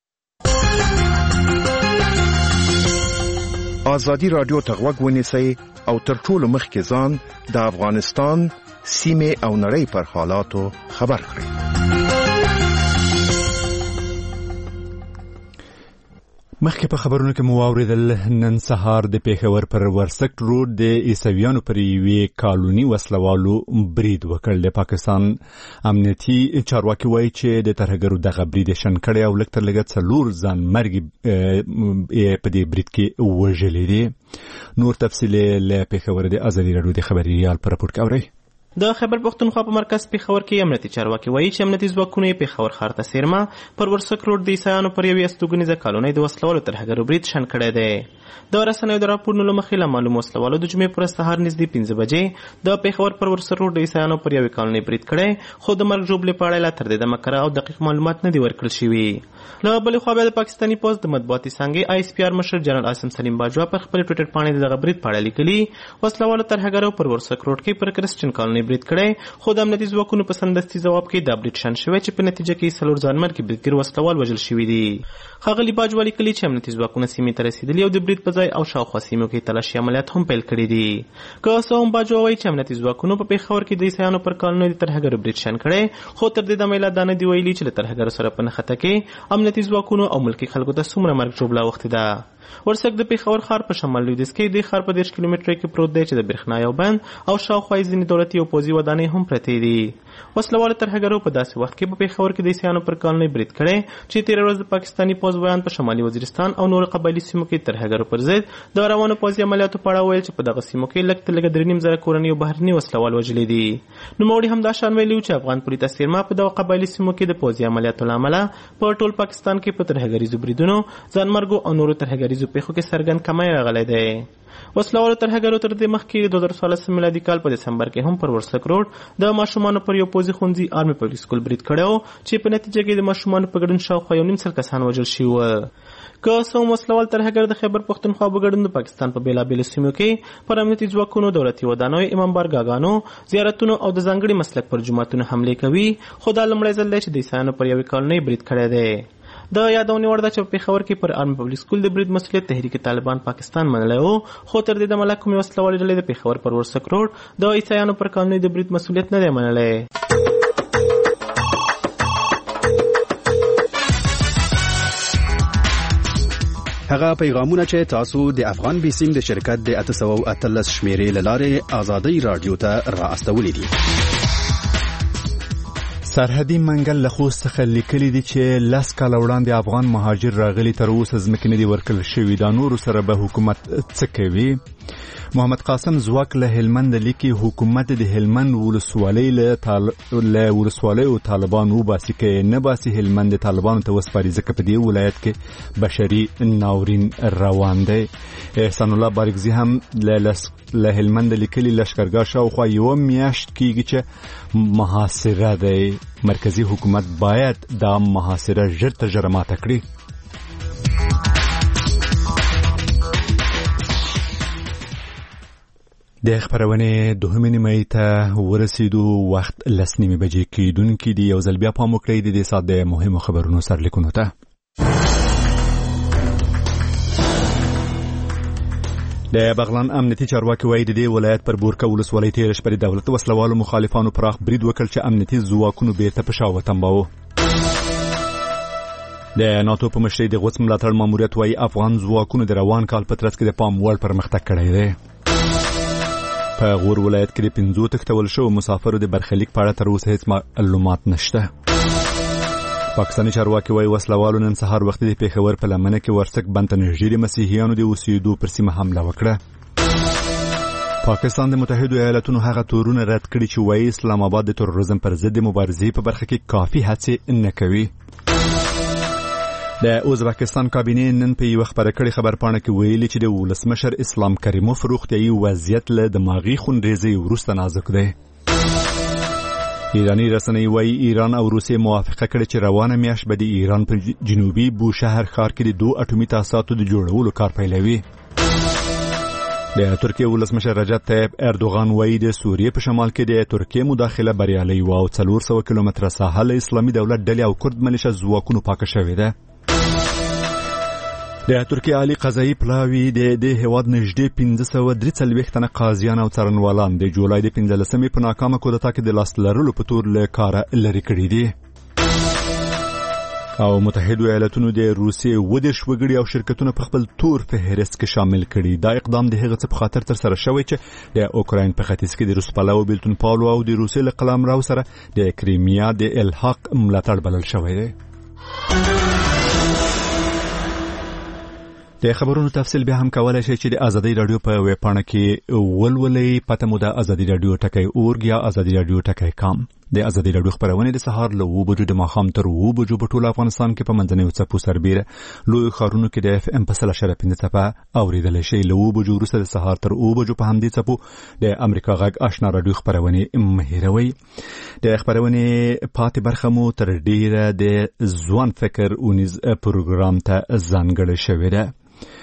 ازادي راډیو ته غوږ ونیسئ او تر ټولو مخکې ځان د افغانستان سیمې او نړۍ پر حالاتو خبر کړئ. مخکې په خبرونو کې مو واورېدل نن سهار د پېښور پر ورسک روډ د عیسویانو پر یوې کالوني وسلوالو برید وکړ. د پاکستان امنیتي چارواکي وایي چې د ترهګرو دغه برید یې شنډ کړی او لږ تر لږه 4 ځانمرګي په دې برید کې وژلي دي. نور تفصیل له پېښور د ازادي راډیو د خبريال پر راپورټ اورئ. د خیبر پښتونخوا په مرکز پېښور کې امنیتي چارواکي وایي چې امنیتي ځواکونو یې پېښور ښار ته څیرمه پر ورسک روډ د عیسایانو پر یوې استوګنیزه کالونۍ د وسلوالو ترهګرو برید شنډ کړی دی. د رسنیو د راپورونو له مخې له معلومو وسلوالو د جمعې پر سهار نږدې 15 بجې د پېښور پر ورسک روډ د عیسایانو پر یوې کالونۍ برید کړی، خو د مرګ ژوبلې په اړه لا تر دې دمه کره او دقیق معلومات نه دي ورکړل شوي. له بلې خوا بیا د پاکستاني پوځ د مطبوعاتي څانګې ISPR مشر جنرال عاصم سلیم باجوا پر خپل ټویټر باندې دغه برید په اړه لیکلي وسلوالو ترهګرو پر ورسک روډ کې پر کرسچن کالونۍ برید کړی، خو د امنیتي ځواکونو په سمدستي ځواب کې دا برید شنډ شوی چې په نتیجه کې 4 ځانمرګي بریدګر وسلوال وژل شوي دي. ښاغلي باجوا لیکلي چې امنیتي ځواکونه سیمې ته رسېدلي او د برید په ځای او شاوخوا سیمو کې تلاشي عملیات هم پیل کړي دي. که څه هم باجوا وایي چې امنیتي ځواکونو په پېښور کې د عیسایانو پر کالونۍ د ترهګرو برید شنډ کړی، خو تر دې دمه یې لا دا نه دي ویلي چې له ترهګرو سره په نښته کې امنیتي ځواکونو او ملکي خلکو ته څومره مرګ ژوبله اوښتې ده. ورسک د پېښور ښار په شمال لویدیځ کې د ښار په 10 کیلومتره کې پروت دی چې د برېښنا یو بند او شاوخوا یې ځینې دولتي او پوځي ودانۍ هم پرتې دي. وسلوالو ترهګرو په داسې وخت کې په پېښور کې د عیسایانو پر کالونۍ برید کړی چې تېره ورځ د پاکستاني پوځ ویان په شمالي وزیرستان او نورو قبایلي سیمو کې ترهګرو پر ضد د روانو پوځي عملیاتو په اړه ویل چې په دغه سیمو کې لږ تر لږه 3.5 کورنۍ او بهرني وسلوال وژلي دي. نوموړي هم دا شان ویلي چې افغان پولي څیرمه په دغه قبایلي سیمو کې د پوځي عملیاتو له امله په ټول پاکستان کې په ترهګریزو بریدونو، ځانمرګو او نورو ترهګریزو پیښو کې څرګند کمی راغلی دی. وسلوالو ترهګرو تر دې مخکې 2014 میلادي کال په دسمبر کې هم پر ورسک روډ د ماشومانو پر یو پوځي ښوونځي آرمي پبلیک سکول برید کړی و چې په نتیجه کې د ماشومانو په ګډون شاوخوا 1.5 کسان وژل شوي وو. که څه هم وسلوال ترهګر د خیبر پښتونخوا په ګډون د پاکستان په بېلابېلو سیمو کې پر امنیتي ځواکونو، دولتي ودانیو، امامبارګاګانو، زیارتونو او د ځانګړي مسلک پر جوماتونو حملې کوي، خو دا لومړی ځل دی چې د عیسایانو پر یوې کالونۍ برید کړی دی. د یادونې وړ ده چې په پېښور کې پر آرمي پبلیک سکول د برید مسؤلیت تحریک طالبان پاکستان منلی و، خو تر دې دمه لا کومې وسلوالې ډلې د پېښور پر ورسک روډ د عیسایانو پر کالونۍ د برید مسؤلیت نه دی منلی. هغه پیغامونه چې تاسو د افغان بیسیم د شرکت د 813 شمیرې له لارې ازادي رادیو ته را استولې دي. سرحدي منګل له خوست څخه لیکلي دي چې 10 کاله وړاندې افغان مهاجر راغلي تر اوسه ځمکې نه دي ورکړل شوي. دا نورو سره به حکومت څه کوي؟ محمد قاسم زواک له هلمند لیکي حکومت د هلمند ولسوالۍ له ولسوالۍ او طالبان وباسي کې نه باسي هلمند طالبان ته وسپاري ځکه په دې ولایت کې بشري ناورین روان دی. احسان الله بارګزي هم له هلمند لیکلي لشکرګاه شاوخوا یوه میاشت کېږي چې محاصره دی. مرکزی حکومت باید دا محاصره ژر تر ژره ماته کړي. د خبرونې دوهمې نیمې ته ورسېدو. وخت 10:30 بجې کېدونکي دي. یو ځل بیا پام وکړئ د دې ساعت د مهمو خبرونو سرلیکونو ته. د بغلان امنیتي چارواکي وایي د دې ولایت پر بورکه ولسوالۍ تېره شپه د دولت وسلوالو مخالفانو پراخ برید وکړ چې امنیتي ځواکونو بیرته په شا وتمباوه. د ناتو په مشرۍ د غوڅ ملاتړ ماموریت وایي افغان ځواکونو د روان کال په ترڅ کې د پام وړ پرمختګ کړی دی. په غور ولایت کې د 50 تښتول شوو مسافرو د برخلیک په اړه تر اوسه هیڅ معلومات نشته. پاکستاني چارواکي وایي وسلوالو نن سهار وختي د پېښور په لمنه کې ورسک بند ته نږدې د مسیحیانو د اوسېدو پر سیمه حمله وکړه. پاکستان د متحدو ایالاتونو هغه تورونه رد کړي چې وایي اسلام آباد د تروریزم پر ضد د مبارزې په برخه کې کافي هڅې نه کوي. د ازبکستان کابینې نن په یوه خبره کړې خبرپاڼه کې ویلي چې د ولسمشر اسلام کریموف روغتیایي وضعیت له دماغي خونریزۍ وروسته نازک دی. ایرانی رسنۍ وایي ایران او روسیې موافقه کړې چې روانه میاشت به د ایران په جنوبي بوشهر ښار کې د 2 اټومي تاسیساتو د جوړولو کار پیلوي. د ترکیې ولسمشر رجب طیب اردوغان وایي د سوریې په شمال کې د ترکیې مداخله بریالۍ وه او 400 کیلومتره ساحه له اسلامي دولت ډلې او کرد ملیشه ځواکونو پاکه شوې ده. د ترکیې عالی قضایي پلاوي د هیواد نږدې 543 تنه قاضیان او څارنوالان د جولای د 15 په ناکامه کودتا کې د لاس لرلو په تور له کاره لرې کړي دي. او متحدو ایالاتونو د روسیې 20 وګړي او شرکتونه په خپل تور فهرست کې شامل کړي. دا اقدام د هغه څه په خاطر تر سره شوی چې د اوکراین په ختیځ کې د روس پلو بیلتون پالو او د روسیې له قلمرو سره د کریمیا د الحاق ملاتړ بلل شوی دی. د خبرونو تفصیل بیا هم کولای شئ چې د ازادي رادیو په ویب پاڼه کې ولولئ. پته مو د ازادي رادیو ټکی اورګ یا ازادي رادیو ټکی کام. د ازادي رادیو خبرونه د سهار له 9 بجو د ماښام تر 9 بجو په ټول افغانستان کې په منځنیو څپو سربیره لوی ښارونو کې د FM په 100.5 څپه اوریدل شي. له 9 بجو وروسته د سهار تر 9 بجو په همدې څپو د امریکا غږ آشنا رادیو خبرونه مهیروي. د خبرونه پاتې برخه مو تر ډیره د ځوان فکر اونیز پروګرام ته ځانګړې شوې ده.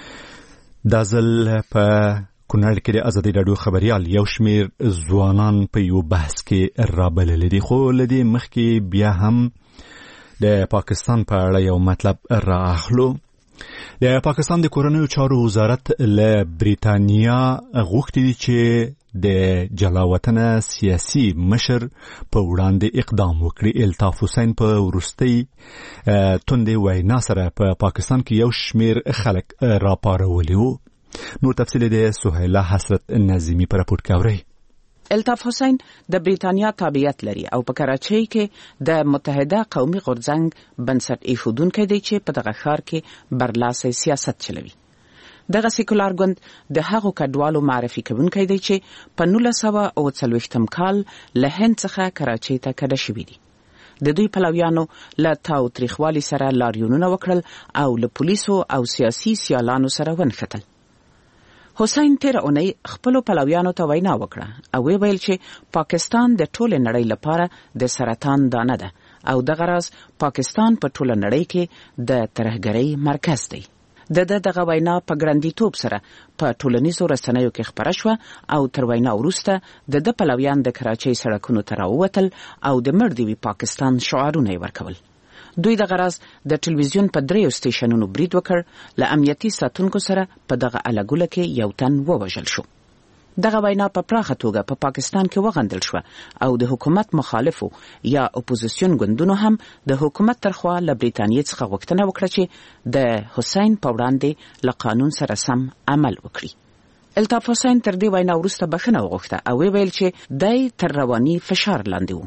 دا ځل په کونړ کې د ازادي رادیو خبريال یو شمیر ځوانان په یو بحث کې رابللي دي. خو له دې مخکې بیا هم د پاکستان په اړه یو مطلب راخلو. د پاکستان د کورنیو چارو وزارت له بریتانیا غوښتي دي چې د جلاوطنه سیاسي مشر په وړاندې اقدام وکړي. الطاف حسین په وروستۍ توندې وینا سره په پاکستان کې یو شمیر خلک راپارولي وو. نور تفصیل د سهیله حسرت نظیمی پر راپورټ کې اورئ. الطاف حسین د بریتانیا تابعیت لري او په کراچۍ کې د متحده قومي غورځنګ بنسټ ایښودونکی دی چې په دغه ښار کې برلاسي سیاست چلوي. دغه سیکولر ګوند د هغو کډوالو معرفي کوونکی دی چې په 1940 کال له هند څخه کراچۍ ته کډه شوي دي. د دوی پلویانو له تاوتریخوالي سره لاریونونه وکړل او له پولیسو او سیاسي سیالانو سره ونښتل. حسین تیر اونۍ خپلو پلویانو ته وینا وکړه او ویل چې پاکستان د ټوله نړۍ لپاره د سرطان دانه ده او دغه راز پاکستان په ټوله نړۍ کې د ترهګرۍ مرکز دی. دغه وینا په ګرندیتوب سره په ټولنیزو رسنیو کې خپره شوه او تر وینا وروسته د پلویان د کراچۍ سړکونو ته راووتل او د مړ دې وي پاکستان شعارونه یې ورکول. دوی دغه راز د ټلویزیون په 3 سټیشنونو برید وکړ. له امنیتي ساتونکو سره په دغه الګوله کې یو تن ووژل شو. دغه وینا په پراخه توګه په پاکستان کې وغندل شو او د حکومت مخالفو یا اپوزیسیون ګوندونو هم د حکومت ترخوا له بریتانیې څخه غوښتنه وکړه چې د حسین په وړاندې له قانون سره سم عمل وکړي. الطاف حسین تر دې وینا وروسته بخښنه وغوښته او ویل چې دای تر رواني فشار لاندې و.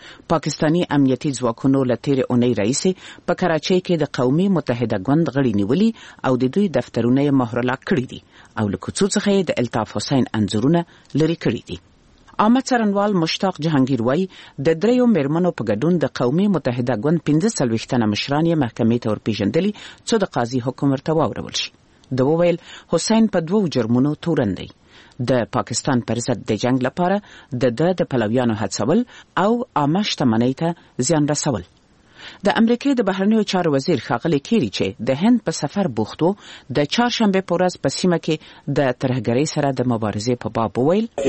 پاکستانی امنیتي ځواکونو له تېرې اونۍ راهیسې په کراچۍ کې د قومي متحده ګوند غړي نیولي او د دوی دفترونه یې مهرلا کړي دي او له کوڅو څخه یې د الطاف حسین انځورونه لرې کړي دي. عامه څارنوال مشتاق جهانگیر وایي د دریو میرمنو په ګډون د قومي متحده ګوند 15 تنه مشران یې محکمې ته ورپېژندلي څو د قاضي حکم ورته واورول شي. د وویل حسین په 2 جرمونو تورن دی: د پاکستان پر ضد د جنگ لپاره د پلویانو هڅول او عامه شتمنۍ ته زیان رسول. د امریکې د بهرنیو چارو وزیر ښاغلی کیری چې د هند په سفر بوخت و، د چهارشنبه په ورځ په سیمه کې د ترهګرۍ سره د مبارزې په باب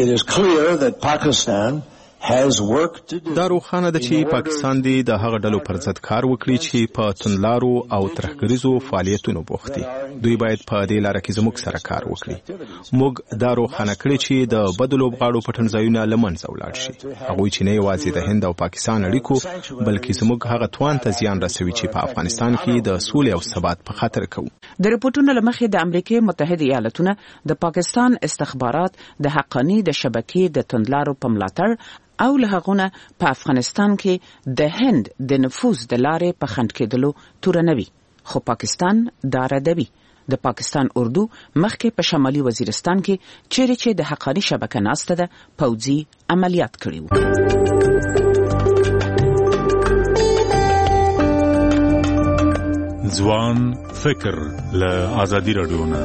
وویل دا روښانه ده چې پاکستان دی د هغه ډلو پر ضد کار وکړي چې په توندلارو او ترهګریزو فعالیتونو بوخت دي. دوی باید په دې لاره کې زموږ سره کار وکړي. موږ دا روښانه کړی چې د بدو لوبغاړو پټنځایونه له منځه ولاړ شي. هغوی چې نه یوازې د هند او پاکستان اړیکو بلکې زموږ هغه توان ته زیان رسوي چې په افغانستان کې د سولې او ثبات په خطر کوو. د رپورټونو له مخې د امریکې متحده ایالاتونه د پاکستان استخبارات د حقانی د شبکې د توندلارو په ملاتړ او له هغونه په افغانستان کې د هند د نفوذ د لارې په خنډ کېدلو تورنوي، خو پاکستان دا ردوي. د پاکستان اردو مخکې په شمالي وزیرستان کې چیرې چې د حقانی شبکه ناسته ده پوځي عملیات کړي وو. ځوان فکر له آزادي رادیو نه.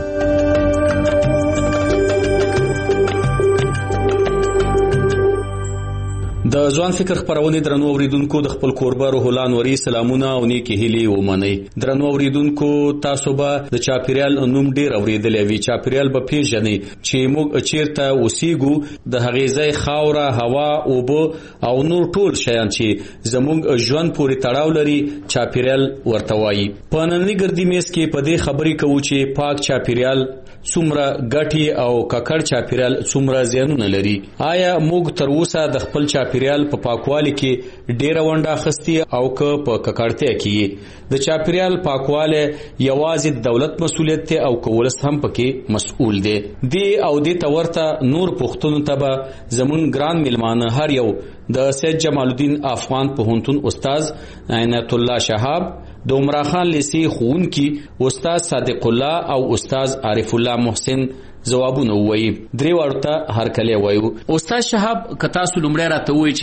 د ځوان فکر خبرونه درنو اوریدونکو د خپل کوربه روح الله نوري سلامونه او نیکی هیلي ومني. درنو اوریدونکو تاسو به د چاپیریال نوم ډیر اوریدلې وی. چاپیریال به پیژنئ چې موږ چیرته اوسېګو، د هغې ځای خاوره، هوا، اوبه او نور ټول شیان چې زموږ ژوند پورې تړاو لري چاپیریال ورته وایي. په نننۍ ګردی میز کې په دې خبرې کوو چې پاک چاپیریال څومره ګټي او ککړ چاپیریال څومره زیانونه لري. آیا موږ تر اوسه د خپل چاپیریال په پاکوالي کې ډیره ونډه اخیستې او که په ککړتیا کې؟ د چاپیریال پاکواله یوازې د دولت مسؤلیت دی او کولس هم پکې مسؤل دی. دی او د تورته نور پښتون ته به زمون ګران ملمانه هر یو د سید جمال الدین افغان پوهنتون استاد عنایت الله شهاب، د عمرا خان لیسي ښوونکي استاد صادق الله او استاد عارف الله محسن ځوابونه وایي. درې ورته هر کله وایو. استاد شهاب کتا سو لمړی راته وایي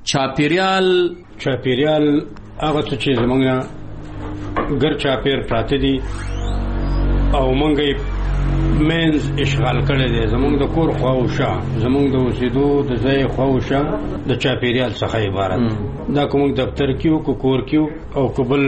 چې چاپیریال هغه څه چې زمونږ ګر چاپیر پراته دي او مونږ مینز اشغال کړی دی. زمونږ د کور خواوشا، زمونږ د اوسېدو د ځای خواوشا د چاپیریال څخه عبارت دا. کوم دفتر کیو کو کور کیو او قبل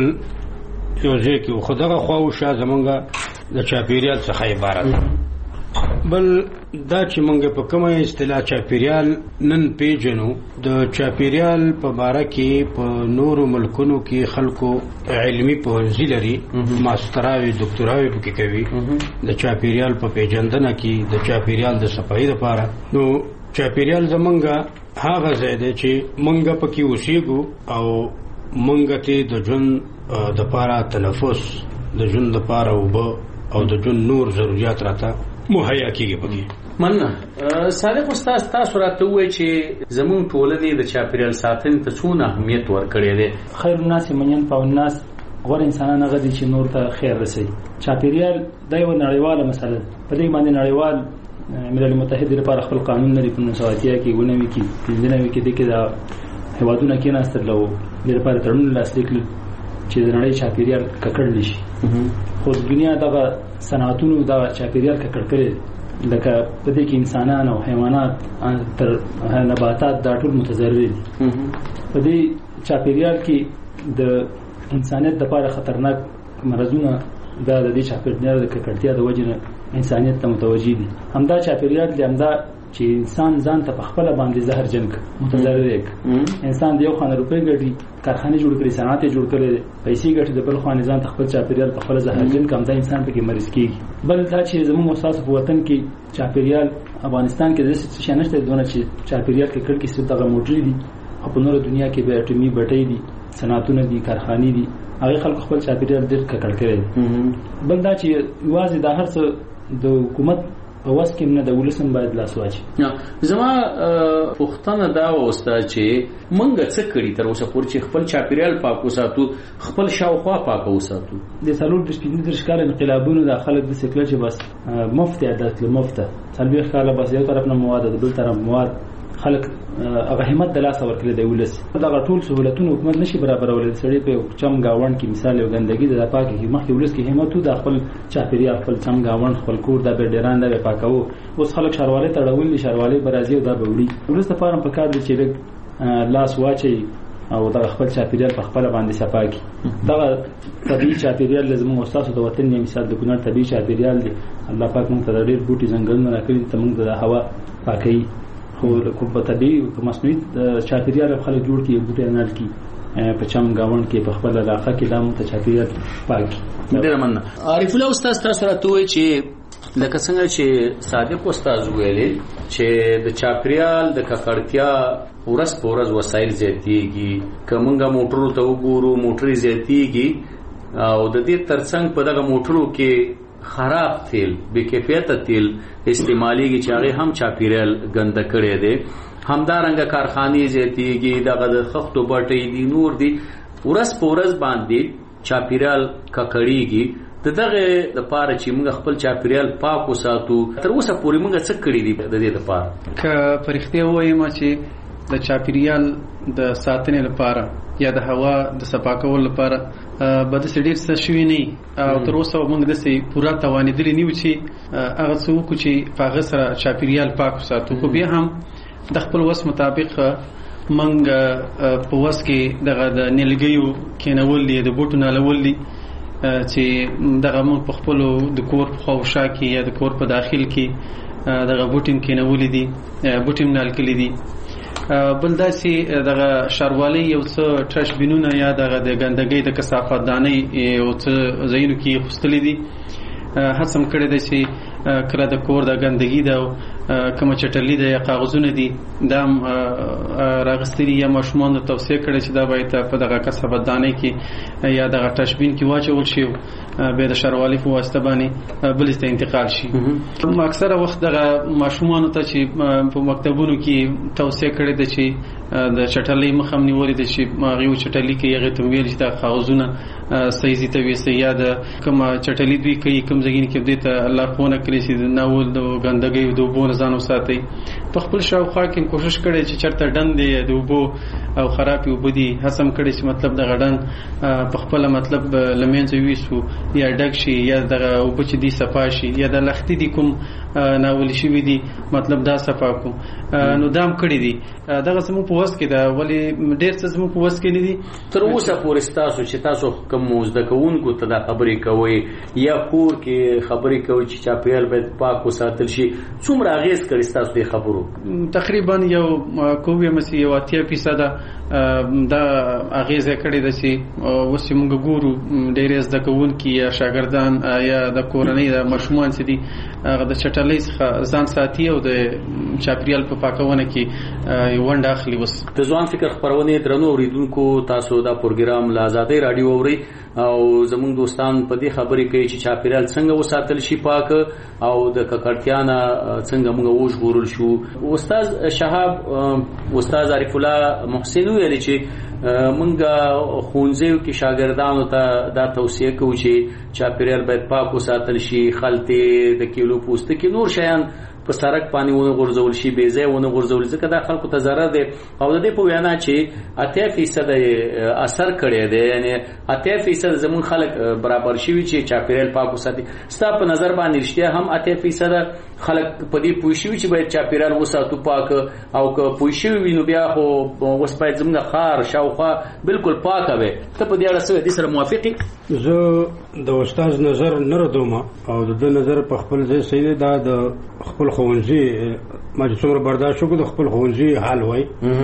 یو ځای کیو، خو دغه خواوشا زمونږ د چاپیریال څخه عبارت. بل دا چې مونږ په کومه اصطلاح چاپیریال نن پیژنو، د چاپیریال په باره کې په نورو ملکونو کې خلکو علمي پوهنځي لري، ماستراوي دکتوراوي پکې کوي د چاپیریال په پیژندنه کې، د چاپیریال د صفایي لپاره. نو چاپیریال زمونږ هغه ځای دی چې مونږ پکې اوسېږو او مونږ ته د ژوند د پاره تنفس، د ژوند د پاره اوبه او د ژوند نور ضرورت راته مهیا کیږي پکې. مننه. صادق استاد تاسو راته وایي چې زمون ټولنې د چاپیریال ساتنې ته څونه اهمیت ورکړی دی. خیر الناس من ينفع الناس، غوره انسانان هغه دي چې نور ته خیر رسوي. چاپیریال دا یو نړیواله مسله ده. په دې باندې نړیوال ملل متحد لپاره خپل قانون لري په 1980 کې، 1990 کې، 1990 کې د کې دا هیوادونه کې ناستل له لپاره تړون لاسلیک چې د نړۍ چاپیریال ککړ نشي. خو دنیا دغه صنعتونو دا چاپیریال ککړ کړي، لکه په دې کې انسانان او حیوانات تر نباتات دا ټول متضرر دي. په دې چاپیریال کې د انسانیت لپاره خطرناک مرضونه دا د دې چاپیریال د ککړتیا د وجې نه انسانیت ته متوجي دي. همدا چاپیریال دی همدا چې انسان ځان ته په خپل باندې زهر جنګ متضرر یک. انسان د یو خانه روپۍ ګټي، کارخانه جوړ کړي، صنعت جوړ کړي، پیسې ګټي، د بل خانه ځان ته خپل چاپیریال په خپل زهر جنګ کم دا انسان پکې مریض کیږي. بل دا چې زموږ اساس په وطن کې چاپیریال افغانستان کې د څه نشته دونه چې چاپیریال کې کړ کې څه دغه موجود دي. په نور دنیا کې به اټومي بټۍ دي، صنعتونه دي، کارخانې دي، هغه خلک خپل چاپیریال ډېر ککړ کړي. بل دا چې واځي د هر څه د حکومت واس کې نه د ولسم باید لاس واچي. زما پوښتنه دا وسته چې مونږ څه کړی تر اوسه پورې چې خپل چاپیریال پاک وساتو، خپل شاوخوا پاک وساتو. د څلور د ښکار انقلابونو د خلک د سکل چې بس مفت عادت له مفته څلوي خاله بس یو طرف نه مواد د بل طرف مواد خلک هغه همت د لاس ورکړي د ولس دا ټول سہولتونه حکومت نشي برابرولای. سړي په چم گاوند کې مثال یو ګندګي د پاکي کې مخکې ولس کې همت د خپل چاپیریال خپل چم گاوند خپل کور د ډیران د پاکاو. اوس خلک شارواله تړول شارواله برازي او دا بوړي ولس ته فارم په کار دي چې لاس واچي او دا خپل چاپیریال په خپل باندې صفاکي. دا طبيعي چاپیریال لازم استاد د وطن نه مثال د کونړ طبيعي چاپیریال دی. الله پاک موږ ته ډېر بوټي ځنګلونه راکړي ته موږ د هوا پاکي خو په طبيعي او مصنوعي چاپیریال خلک جوړ کړي بوټي نه لکي په چم گاوند کې په خپل علاقه کې دا موږ ته چاپیریال پاکي. ډېر مننه. عارف الله استاد تاسو راته وایي چې لکه څنګه چې صادق استاد ویلي چې د چاپیریال د ککړتیا ورځ په ورځ وسایل زیاتېږي. کومه موټرو ته وګورو موټرې زیاتېږي او د دې ترڅنګ په دغه موټرو کې خراب تیل بے کیفیته تیل استعمالېږي چې هغه هم چاپیریال ګنده کړي دي. همدارنګه کارخانې زیاتېږي دغه د خښتو بټۍ دي نور دي ورځ په ورځ باندې چاپیریال ککړېږي. دغه د پاره چې موږ خپل چاپیریال پاک وساتو تر اوسه پورې موږ څه کړی دي د دې لپاره؟ که پرختیا وایم چې د چاپیریال د ساتنې لپاره یا د هوا د صفا کولو لپاره به د ډېر څه شوي نه او تر اوسه موږ داسې پوره توانېدلي نه یو چې هغه څه وکړو چې په هغه سره چاپیریال پاک وساتو. خو بیا هم د خپل وس مطابق موږ په وس کې دغه د نیلګیو کېنول دي د بوټو نالول دي چې دغه موږ په خپل د کور په خواوشا کې یا د کور په داخل کې دغه بوټیم کېنول دي بوټیم نال کړي دي. بل داسې دغه شاروالي یو څه ټرش بینونه یا دغه د ګندګۍ د کثافت دانۍ یو څه ځایونو کې خوستلې دي. هڅه م کړې ده چې کله د کور د ګندګي د کومه چټلي ده یا کاغذونه دي دا راغستري یا ماشومان ته توصیه کړې چې دا باید په دغه کثافت دانۍ کې یا دغه ټرش بین کې واچول شي به د شاروالي په واسطه باندې بل ته انتقال شي. اکثره وخت دغه ماشومان ته چې په مکتبونو کې توصیه کړې ده چې د چټلي مخم نیولې ده چې غيو چټلي کې هغه تمویل چې د کاغذونه صحیح ته وي سیا د کومه چټلي دوی کوي کوم ځای کې دې ته الله خونه کړی چې ناول د ګندګي د وبو ځان وساتي. په خپل شاوخوا کې کوشش کړي چې چرته ډند دی د وبو او خراب وبو دي هڅه کړي چې مطلب د غډن په خپل مطلب لمنځ ویسو یا ډک شي یا د وبو چې دي صفا شي یا د لختي دي کوم ناول شي وي دي مطلب دا صفا کو نو دام کړي دي. دغه سمو په وس کې دا ولی ډېر څه سمو په وس کې نه دي. تر اوسه پورې تاسو چې تاسو کوم مزد کوونکو ته دا خبرې کوي یا کور کې خبرې کوي چې چاپیریال باید پاک وساتل شي څومره اغیز کړی تاسو دې خبرو؟ تقریبا یو کومه مسی یو 80% دا اغیز کړی د چې وسې موږ ګورو ډېر زده کوونکي یا شاګردان یا د کورنۍ د ماشومان چې دي هغه د چټلۍ څخه ځان ساتي او د چاپیریال په پاکونه کې ونډه اخلي. وس د ځوان فکر خبرونه درنو اوریدونکو تاسو دا پروګرام له آزادۍ رادیو اوري او زموږ دوستان په دې خبرې کوي چې چاپیریال څنګه وساتل شي پاک او د ککړتیا نه څنګه موږ وژغورل شو. استاد شهاب استاد عارف الله محسن ویلي چې موږ ښوونځیو کې شاګردانو ته دا توصیه کوو چې چاپیریال باید پاک وساتل شي. خلطې د کیلو پوستکي نور شیان په سړک باندې ونه غورځول شي بې ځای ونه غورځول ځکه دا خلکو ته ضرر دی او د دې په وینا چې 80% اثر کړی دی یعنی 80% زمون خلک برابر شي چې چاپیریال پاک وساتي. ستا په نظر باندې رښتیا هم 80% خلک په دې پوه شي چې باید چاپیریال وساتو پاک او که پوه شي وینو بیا خو اوس باید زموږ خار شاوخوا بالکل پاک وي. ته په دې اړه څه دې سره موافقې؟ زه د استاد نظر نه ردوم او د نظر په خپل ځای صحیح دا د خپل ښوونځي ما چې څومره برداشت وکړو د خپل ښوونځي حال وای.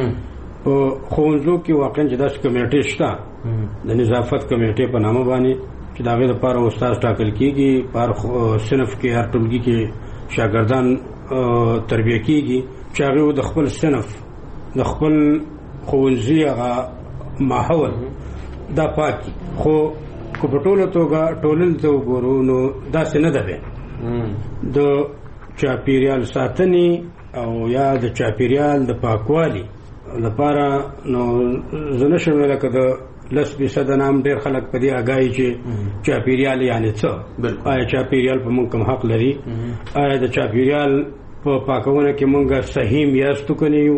په ښوونځو کې واقعا چې داسې کمیټې شته د نظافت کمیټې په نامه باندې چې د هغې دپاره استاد ټاکل کېږي په هر صنف کې هر ټولګي کې شاګردان تربیه کېږي چې هغې د خپل صنف د خپل ښوونځي هغه ماحول دا پاکي. خو که په ټوله توګه ټولنې ته وګورو نو داسې نه ده. د چاپیریال ساتنې او یا د چاپیریال د پاکوالي لپاره نو زه نشم ویلی که د 10% نام ډېر خلک په دې اګایي چې چاپیریال یعنې څه، آیا چاپیریال په موږ کوم حق لري، آیا د چاپیریال په پاکونه کې موږ صحیح میاشتو کنی یو،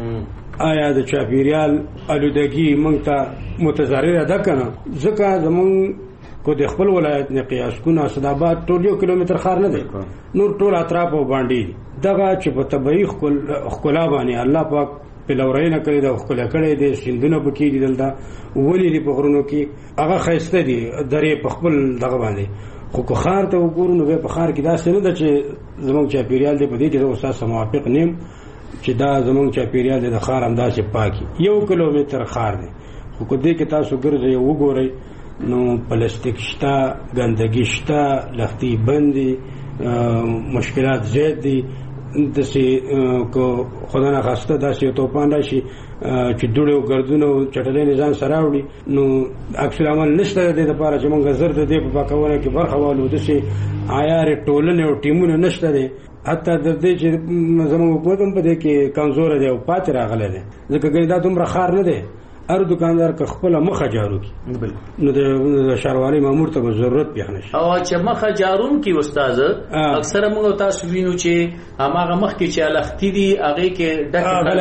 آیا د چاپیریال الودګي موږ ته متضرره ده که نه. ځکه زموږ کو د خپل ولایت نه قیاس کو اسداباد ټول 1 کیلومتر خار نه دی، نور ټول اطراف او باندې دغه چې په طبيعي خلا باندې الله پاک په لورینه کړی دا خپل کړی دی، سیندونه پکې دي دلته ولې دی په غرونو کې هغه خیسته دي درې په خپل دغه باندې. خو که خار ته وګورو نو په خار کې دا څه نه ده چې زموږ چاپیریال دی په دې کې زه استاد موافق نیم چې دا زموږ چاپیریال دی د خار همداسې پاکي 1 کیلومتر خار دی. خو که دې کې تاسو ګرځئ وګورئ نو پلاستیک شته، ګندګي شته، لختي بندي، مشکلات زیات دي. داسې که خدا نه خواسته داسې یو توپان راشي چې دوړې او ګردونه او چټلۍ نظام سره راوړي نو عکس العمل نشته د دې دپاره چې موږ زر د دې په پاکونه کې برخه والو. داسې عیارې ټولنې او ټیمونه نشته دی، حتی د دې چې زموږ حکومت هم په دې کې کمزوره دی او پاتې راغلی دی، ځکه ګنې دا دومره خار نه دی. هر دکاندار که خپل مخه جارو کی نو د ښاروالۍ مامور ته ضرورت پیښ نشي. او چې مخه جارون کی استاد اکثر موږ تاسو وینو چې هغه مخ کې چې لختي دي هغه کې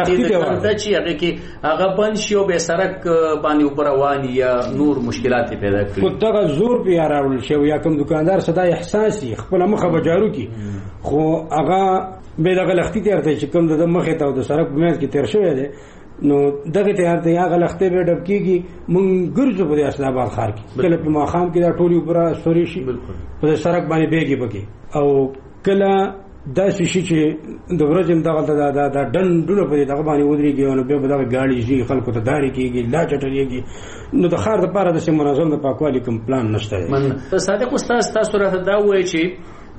ډکه چې هغه کې هغه بند شي او به سړک باندې اوپر رواني یا نور مشکلات پیدا کوي. خو دغه زور بیا راول شي یا کوم دکاندار صدا احساسي خپل مخه به جارو کی، خو هغه به دغه لختي تیرته چې کوم د مخه ته د سړک په منځ کې تیر شوی دی نو دغه تیار ته هغه لخته به ډب کیږي. مونږ ګرځو په اسلامآباد ښار کې کله په ماخام کې دا ټولي اوپر سوري شي په سړک باندې بیګي پکې، او کله داسې شي چې د ورځې دغه د ډنډونه په دغه باندې ودرېږي نو بیا به دغه ګاډي شي خلکو ته داري کېږي لا چټلېږي. نو د ښار دپاره داسې منظم د پاکوالي کوم پلان نشته دی. صادق استاد تاسو راته دا وایي چې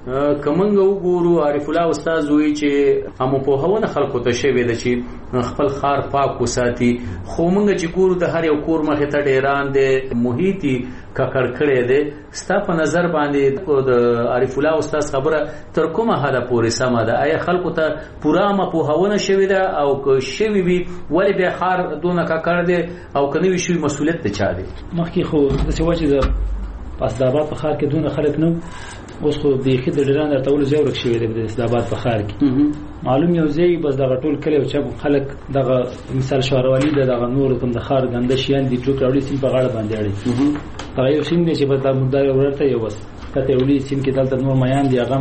کمنګ وګورو عارف الله استاد وایي چې هم په هونه خلکو ته شوی د چې خپل خار پاک وساتي، خو موږ چې ګورو د هر یو کور مخې ته ډیران دی محیطي ککړ کړی دی. ستا په نظر باندې د عارف الله استاد خبره تر کومه حده پورې سمه ده؟ آیا خلکو ته پوره مپوهونه شوې ده او که شوي وي ولې بیا خار دونه ککړ دی او که نه وي شوي مسؤلیت د چا دی؟ مخکې خو داسې وه چې د اسداباد په ښار کې دونه خلک نه اوس خو بیخي د ډیران درتولو ځای ورک شوی دی د اسداباد په ښار کې معلوم یو ځای بس دغه ټول کلی او چپ خلک دغه مثال ښاروالي دغه نور کوم د ښار ګنده شیان دي ټوک راوړي سیم په غاړه باندې اړي هغه یو سیم دی چې بس دا مدار ورته یو بس کته وړي سیم کې دلته نور میان دي هغه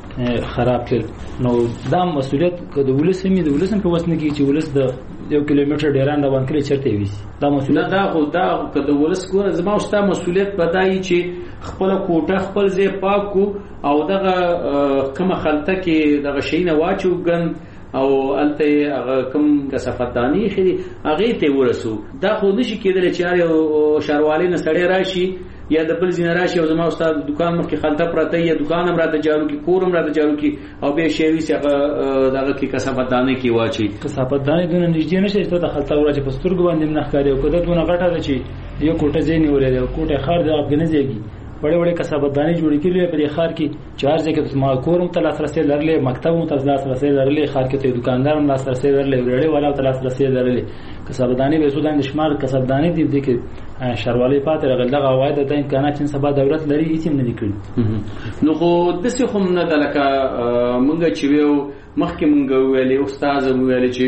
خراب کړ. نو دا مسؤلیت که د ولس هم د ولس په وسنه کې چې ولس د 1 کیلومتر ډیران روان کړي چرته وي دا مسؤلیت دا خو دا که د ولس ګوره زما واست مسؤلیت پدای چې خپل کوټه خپل ځای پاک کو او دغه کومه خلطه کې دغه شینه واچو ګند او الته هغه کوم کثافتدانی خري هغه ته ورسو. دا خو نشي کېدل چې ښاروالۍ نه سړی راشي یا د بل ځای راشي او زما استاد دکان مخ کې خلطه پراته یا دکان هم راته جارو کی کورم راته جارو کی او به شیوي څنګه دغه کې کثافتدانی کې واچي. کثافتدانی دونه نږدې نشي ته د خلطه ورچ په سترګو باندې نه ښکاري او کده دونه غټه ده چې یو کوټه ځای نیولې ده کوټه خار د افغاني ځایږي بڑے بڑے کثافتدانی جوړ کړي په دې ښار کې چار ځای کې ما کورم ته لاسرسي لرلې مکتب مو ته لاسرسي لرلې ښار کې ته دکاندار هم لاسرسي لرلې وړې والا ته لاسرسي لرلې کثافتدانی به سودان د شمار کثافتدانی دي کې ښاروالۍ پاتې راغله دغه عواید ته امکانات چې سبا دولت لري هیڅ هم نه دي کړی. نو خو د څه هم نه دلکه مونږ چې ویو مخکې مونږ ویلې استاد ویلې چې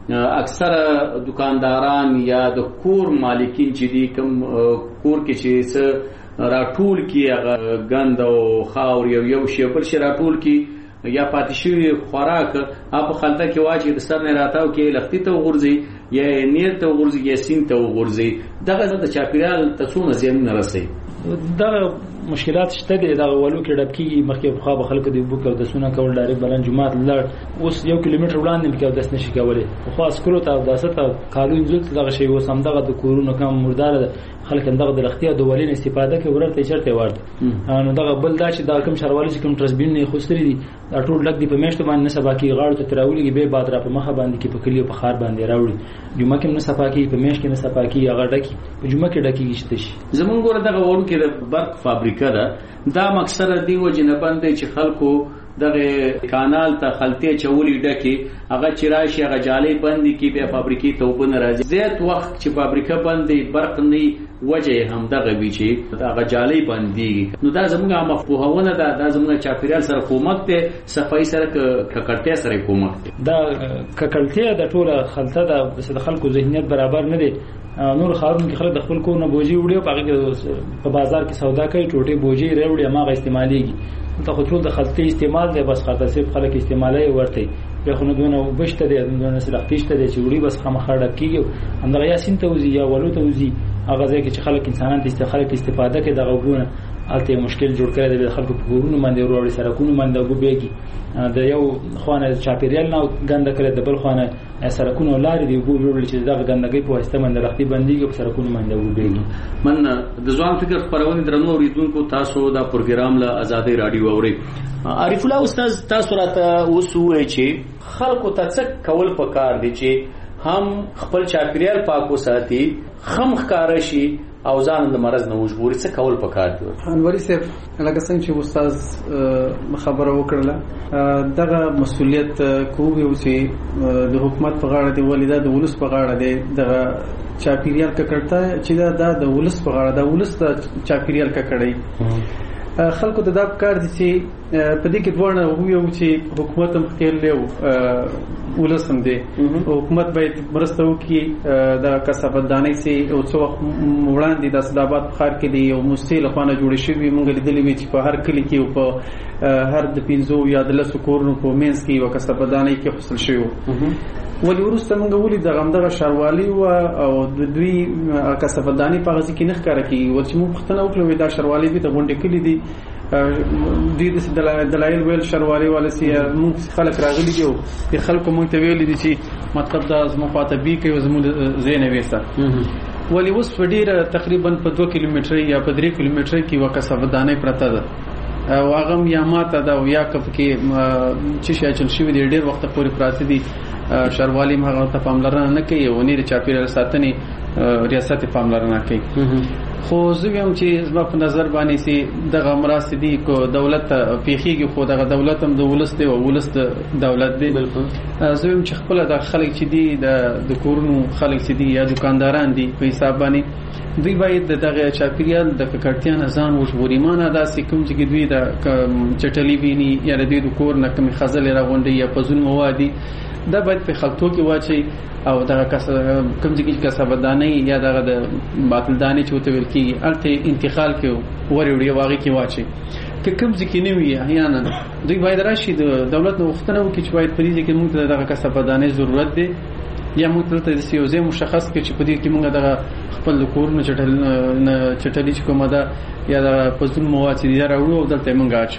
اکثره دکانداران یا د کور مالکین چې دي کوم کور کې چې څه راټول کی غند او خاور یو شی بل شي راټول کی یا پاتې شوی خوراک اپ خلطه کې واچي د سر نه راتاو کې لختي ته وغورځي یا نیر ته وغورځي یا سین ته وغورځي دغه د چاپیرال ته څونه زیان نه رسي. دغه مشکلات شته دي دغه ولو کې ډب کیږي مخکې خو به خلکو دی بوک او د سونه کول ډایرکټ بلان جمعات لړ اوس 1 کیلومتر وړاندې کې د نشي کولای خو اسکرو ته د استه قانون جوړ دغه شی و سم دغه د کورونو کم مردار خلک دغه د اختیار د ولین استفاده کوي ورته چرته ورته نو دغه بل دا چې دا کوم شروالي چې کوم ټرسبین نه خوستري دي ټول لګ دی په میشت باندې سبا کې غاړو ته تراولي به بعد را په مخه باندې کې په کلیو په خار باندې راوړي جمعه کې نه صفا کې په میشت کې نه صفا کې هغه ډکی په جمعه کې ډکی شته شي زمونږ ګوره دغه ورو کې د برق فابریکه ده دا مقصد دی و جنبان دی چې خلکو دغه کانال ته خلطه چولې ډکه هغه چرایشي هغه جالي بندي کې به فابریکې ته وبن راځي زیات وخت چې فابریکه بندي برق نه وجه هم دغه وی چې هغه جالي بندي نو دا زموږه مفهومونه دا زموږه چاپیریال سره کومک ته صفای سره ککړتیا سره کومک دا ککړتیا د ټوله خلطه د خلکو ذهنیت برابر نه دي نور خارون کې خلک د خپل کور نه بوجي وړي په بازار کې سودا کوي ټوټي بوجي راوړي ماغه استعماليږي ته خو ټول د خلطه استعمال دی بس خاطر صرف خلک استعمالي ورته به خو نه دونه وبشته دي دونه سلختيشته دي چې وړي بس خامخړه کیږي همدغه یاسین توزی یا ولو توزی هغه ځکه چې خلک انسانان ته استفاده کوي دغه غوونه الته مشکل جوړ کړی دی خلکو په کورونو باندې وروړي سرکونو باندې وګبېږي د یو خوانه چاپیریال نه ګنده کړي د بل خوانه سرکونو لارې دی وګورل چې دغه ګندګي په واسطه باندې رختي بنديږي په سرکونو باندې وګبېږي من د ځوان فکر خبرونه درنو اوریدونکو تاسو دا پروګرام له آزادۍ رادیو اوري عارف الله استاد تاسو راته وسوي چې خلکو ته څه کول پکار دي چې هم خپل چاپیریال پاک وساتي خم ښکار شي او ځان د مرز نه مجبوري څه کول پکار دي انوري صاحب لکه څنګه چې استاد خبره وکړه دغه مسؤلیت کوو چې د حکومت په غاړه دی ولیدا د ولس په غاړه دی دغه چاپیریال ککړتا چې دا د ولس په غاړه د ولس د چاپیریال ککړی خلکو ته دا کار دي چې په دې کې ورنه ویو چې حکومت هم خیر له ولسم دی حکومت باید مرسته وکړي د کسبدانۍ سي او څو وړاندې د صدابات خار کې دی او مستیل خوانه جوړ شوی مونږ لیدلې چې په هر کلی کې او په هر د 15 یا د 10 کورونو په مینس کې او کسبدانۍ کې حاصل شوی ولی ورسته مونږ ولې د غمدغه شاروالي او د دوی کسبدانۍ په غزي کې نه ښکارا کی ورچ مو پښتنه وکړو دا شاروالي به د غونډې کلی دی د دلایل ویل شروالي والسي مونږ خلک راغلي دي په خلکو مونږ ته ویل دي چې مطلب دا زمو مخاطبي کوي زمو زینه وسته ولی اوس وړي تقریبا په 2 کیلومتر یا په 3 کیلومتر کې وکسبدانې پرته ده او هغه یا ماته دا یا کف کې چې شي چل شي د ډېر وخت پورې پراته دي شروالي مهغه ته پاملرنه نه کوي او نه چاپیریال ساتنې ریاست پاملرنه کوي خو زه ویم چې زما په نظر باندې سي دغه مراسدي کو دولت پیخيږي خو دغه دولت هم د ولست دی او ولست دولت دی زه ویم چې خپل د خلک چې دی د کورونو خلک چې دی یا دکانداران دي په حساب باندې دوی باید دغه چاپیریال د ککړتیا نه ځان وژغوريمانه داسې کوم چې دوی د چټلی ویني یا د دوی د کور نه کوم خزل راغونډي یا پزون موادي دا باید په خلکو کې واچي او دغه کوم ځای کې کسبدانۍ یا دغه د باطلدانۍ چې وته ویل کی الته انتقال کې وری واغې کې واچي که کوم ځای کې نه وي احیانا دوی باید راشي د دولت نو وختونه وکړي چې باید پریږي کې موږ دغه کسبدانۍ ضرورت دی یا موږ ته د سیوزه مشخص کې چې په دې کې موږ دغه خپل کورونه چټلی چې کومه ده یا د پزون مواد چې راوړو او دلته موږ اچ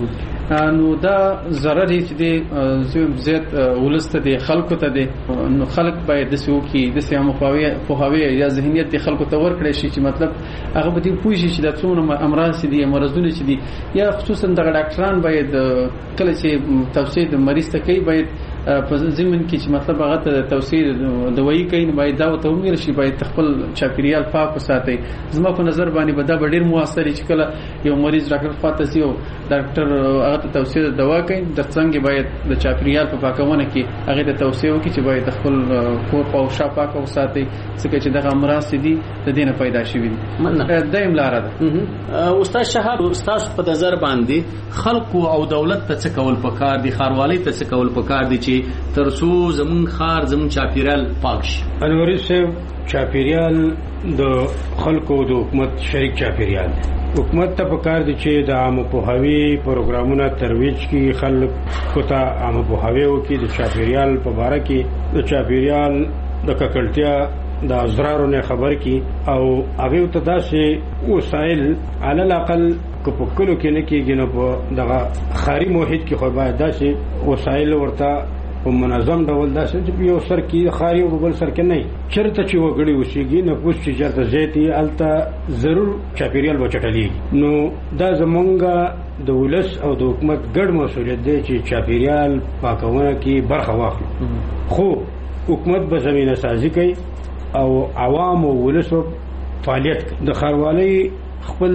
نو دا ضرر چې دی زیات ولسته دی خلکو ته دی نو خلک باید د سیو کې د سیامو فوهاوی یا ذهنیت دی خلکو ته ورکړي شي چې مطلب هغه به دی پوښي چې د څونه امراض دي مرزونه چې دي یا خصوصا د ډاکټران باید کله چې توصیه د مریض ته کوي باید په ضمن کې چې مطلب هغه ته توصیه دوايي کوي باید دا ته ومیر شي باید خپل چاپیریال پاک وساتي زما په نظر باندې به دا ډېر موثر چې کله یو مریض ډاکټر خواته سي او ډاکټر هغه ته توصیه دوا کوي د څنګه باید د چاپیریال په پاکونه کې هغه ته توصیه وکړي چې باید خپل کور په شا پاک وساتي څنګه چې دغه امراض دي د دینه پیدا شي وي دایم لاره ده استاد شهاب استاد په نظر باندې خلکو او دولت ته څه کول پکار دي خاروالي ته څه کول پکار دي چې ترسو زمون خار زمون چاپیریال پاک شي انوري صاحب چاپیریال د خلکو د حکومت شریک چاپیریال حکومت ته پکار دي چې د عامه پوهاوی پروګرامونه ترویج کی خلکو ته عامه پوهاوی وکړي د چاپیریال په اړه کې د چاپیریال د ککړتیا د اضرارونو خبر کی او هغه ته داسې وسایل علی الاقل کو په کلو کې نه کېږي نو په دغه خاري محیط کې خو باید داسې وسایل ورته په منظم ډول داسې چې یو سر کې خاري او بل سر کې نه چرته چې وګړي وشيږي نه پوښ چې چرته زیتی الته ضرور چاپیریال بچټلی نو دا زمونږ د ولس او د حکومت ګډ مسؤلیت دی چې چاپیریال پاکونه کې برخه واخلي خو حکومت به زمينه سازي کوي او عوام او ولس فعالیت د خاروالۍ خپل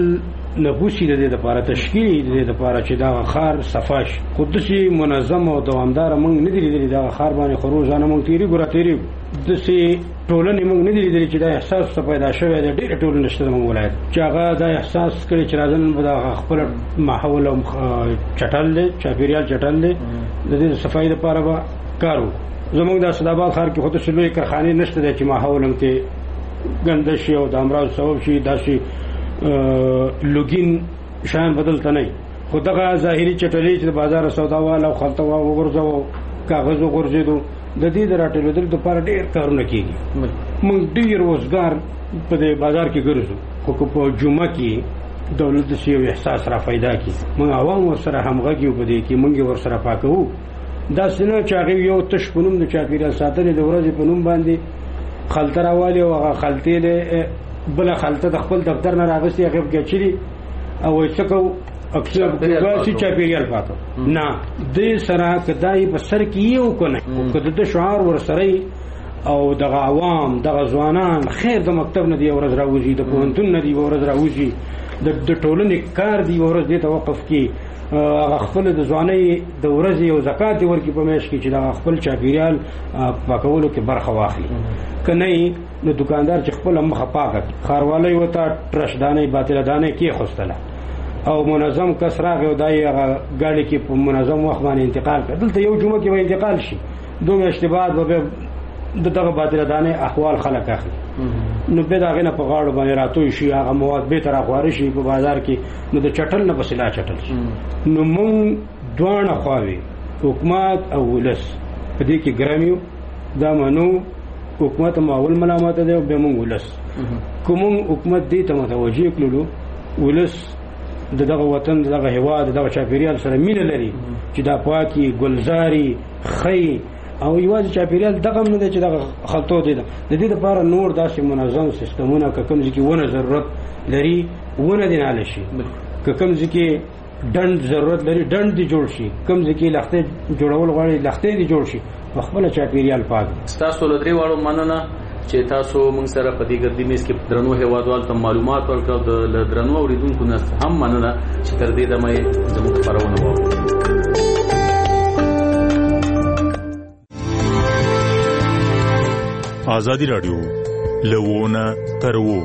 نفوسي د دې لپاره تشکیل د دې لپاره چې دا خار صفاش خودسي منظم او دوامدار موږ نه دي لیدلي دا خار باندې خروزانه موږ تیری د سي ټولنې موږ نه دي لیدلي چې دا احساس پیدا شوی دی ډېر ټولنه شته موږ ولایت چې هغه دا احساس کړي چې راځن به دا خپل ماحول او چټل دی چاپیریال چټل دی د دې صفای لپاره به کارو زموږ د اسداباد ښار کې خو ته لوی کارخانې نشته دی چې ماحول هم ته ګنده شي او د امراض سبب شي داسې لوګین شان بدلته نه خو دغه ظاهري چټلې چې د بازار سوداوال او خلطه وغورځو کاغذ وغورځېدو د دې د راټولېدل لپاره ډېر کارونه کېږي موږ ډېر روزګار په دې بازار کې ګرځو خو په جمعه کې دولت د یو احساس را پیدا کړي موږ عوام ورسره همغږي په دې کې موږ ورسره پاکو دا څنګه چې هغه یو تش په نوم د چاپیریال ساتنې د ورځې په نوم باندې خلطه راوالي او هغه خلطې له بل خلطه د خپل دفتر نه راغستې هغه کې او څه کو اکثر دغه چاپیریال پاتو نه د سره کدای په سر کې یو کنه کده د شعار ور سره او د عوام د ځوانان خیر د مکتب نه دی ورځ راوځي د پوهنتون نه دی ورځ راوځي د ټولنې کار دی ورځ دی توقف کی خپل د ځواني د ورځې او زکات ورکی په میش کې چې د خپل چاپیریال پاکولو کې برخه واخلي کنه نو دکاندار چې خپل مخه پاکه خاروالۍ وته ترش دانه باطل دانه کې خوستله او منظم کسراغ او دای غاړي کې په منظم وخت باندې انتقال کړ دلته یو جمعه کې به انتقال شي دوه اشتباهات به دغه باطل دانه احوال خلک اخلي نو به داغه نه په غاړو باندې راتوي شي هغه مواد به تر اخواري شي په بازار کې نو د چټل نه بسلا چټل شي نو مونږ دوانه خواوي حکومت او ولس په دې کې ګراميو دا منو حکومت معول ملامت ده او به مونږ ولس کوم حکومت دې ته متوجه کړلو ولس دغه وطن دغه هواد دغه چاپیریال سره مینه لري چې دا پاکي ګلزاري خي او یوازې چاپیریال دغه نه چې دغه خلطو دي د دې لپاره نور داسې منظم سیستمونه کوم ځکه ونه ضرورت لري ونه دي نه لشي کوم ځکه دند ضرورت لري دند دي جوړ شي کوم ځکه لخته جوړول غواړي لخته دي جوړ شي خپل چاپیریال پاک تاسو لدري واړو مننه چې تاسو موږ سره په دې ګردی میز کې درنو هوادوال ته معلومات ورکړو د درنو اوریدونکو نه هم مننه چې تر دې دمه زموږ خبرونه وو آزادی رادیو لوونه ترو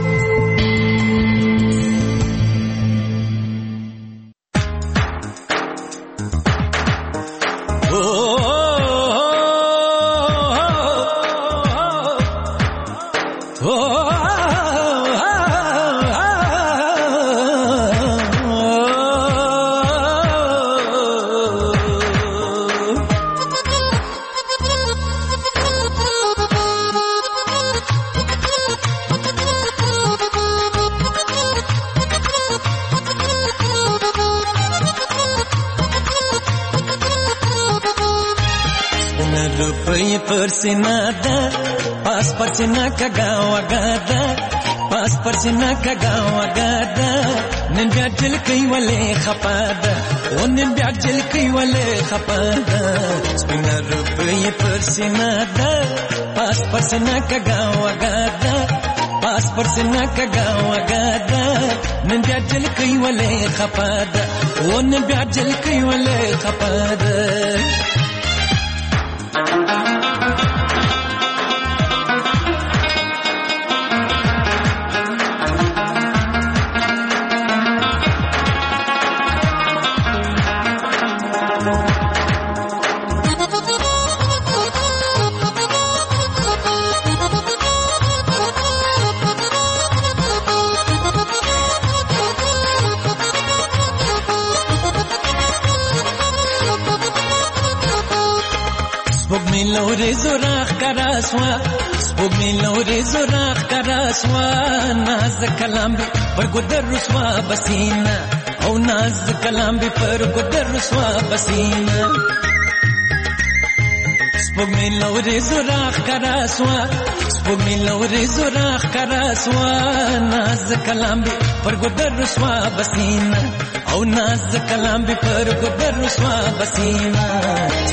पास परसिना कगावगादा पास परसिना कगावगादा निंजा दिल कई वाले खपादा ओ निंजा दिल कई वाले खपादा स्पिना रुपये परसिना दा पास परसिना कगावगादा पास परसिना कगावगादा निंजा दिल कई वाले खपादा ओ निंजा दिल कई वाले खपादा لوري زراخ کراسوا سپوږمۍ لوري زراخ کراسوا ناز کلام به پر ګدر رسوا بسینا او ناز کلام به پر ګدر رسوا بسینا سپوږمۍ لوري زراخ کراسوا سپوږمۍ لوري زراخ کراسوا ناز کلام به پر ګدر رسوا بسینا او ناز کلام به پر ګدر رسوا بسینا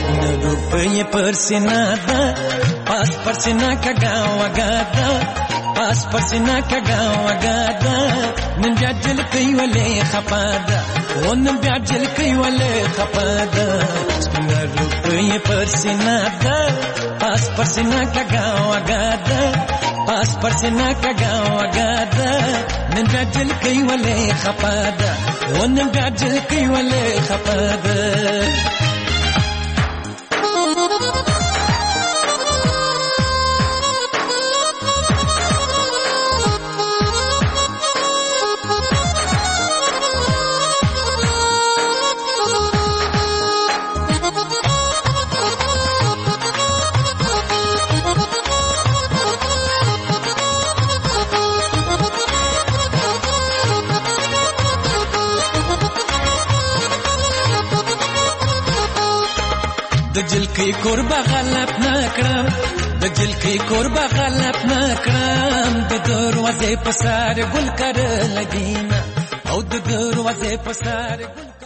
روپये पर सिना दा पास पर सिना का गावा गादा پاس پسینا کګا وګادا نن بیا جل کوي ولې خپادا و نن بیا جل کوي ولې خپادا سپینه روپۍ پسینا دا پاس پسینا کګا وګادا پاس پسینا کګا وګادا نن بیا جل کوي ولې خپادا و نن بیا جل کوي ولې خپادا د جلکی کوربه غلط نکړم د جلکی کوربه غلط نکړم د دروازې په سر ګل کړه لګینا او د دروازې په سر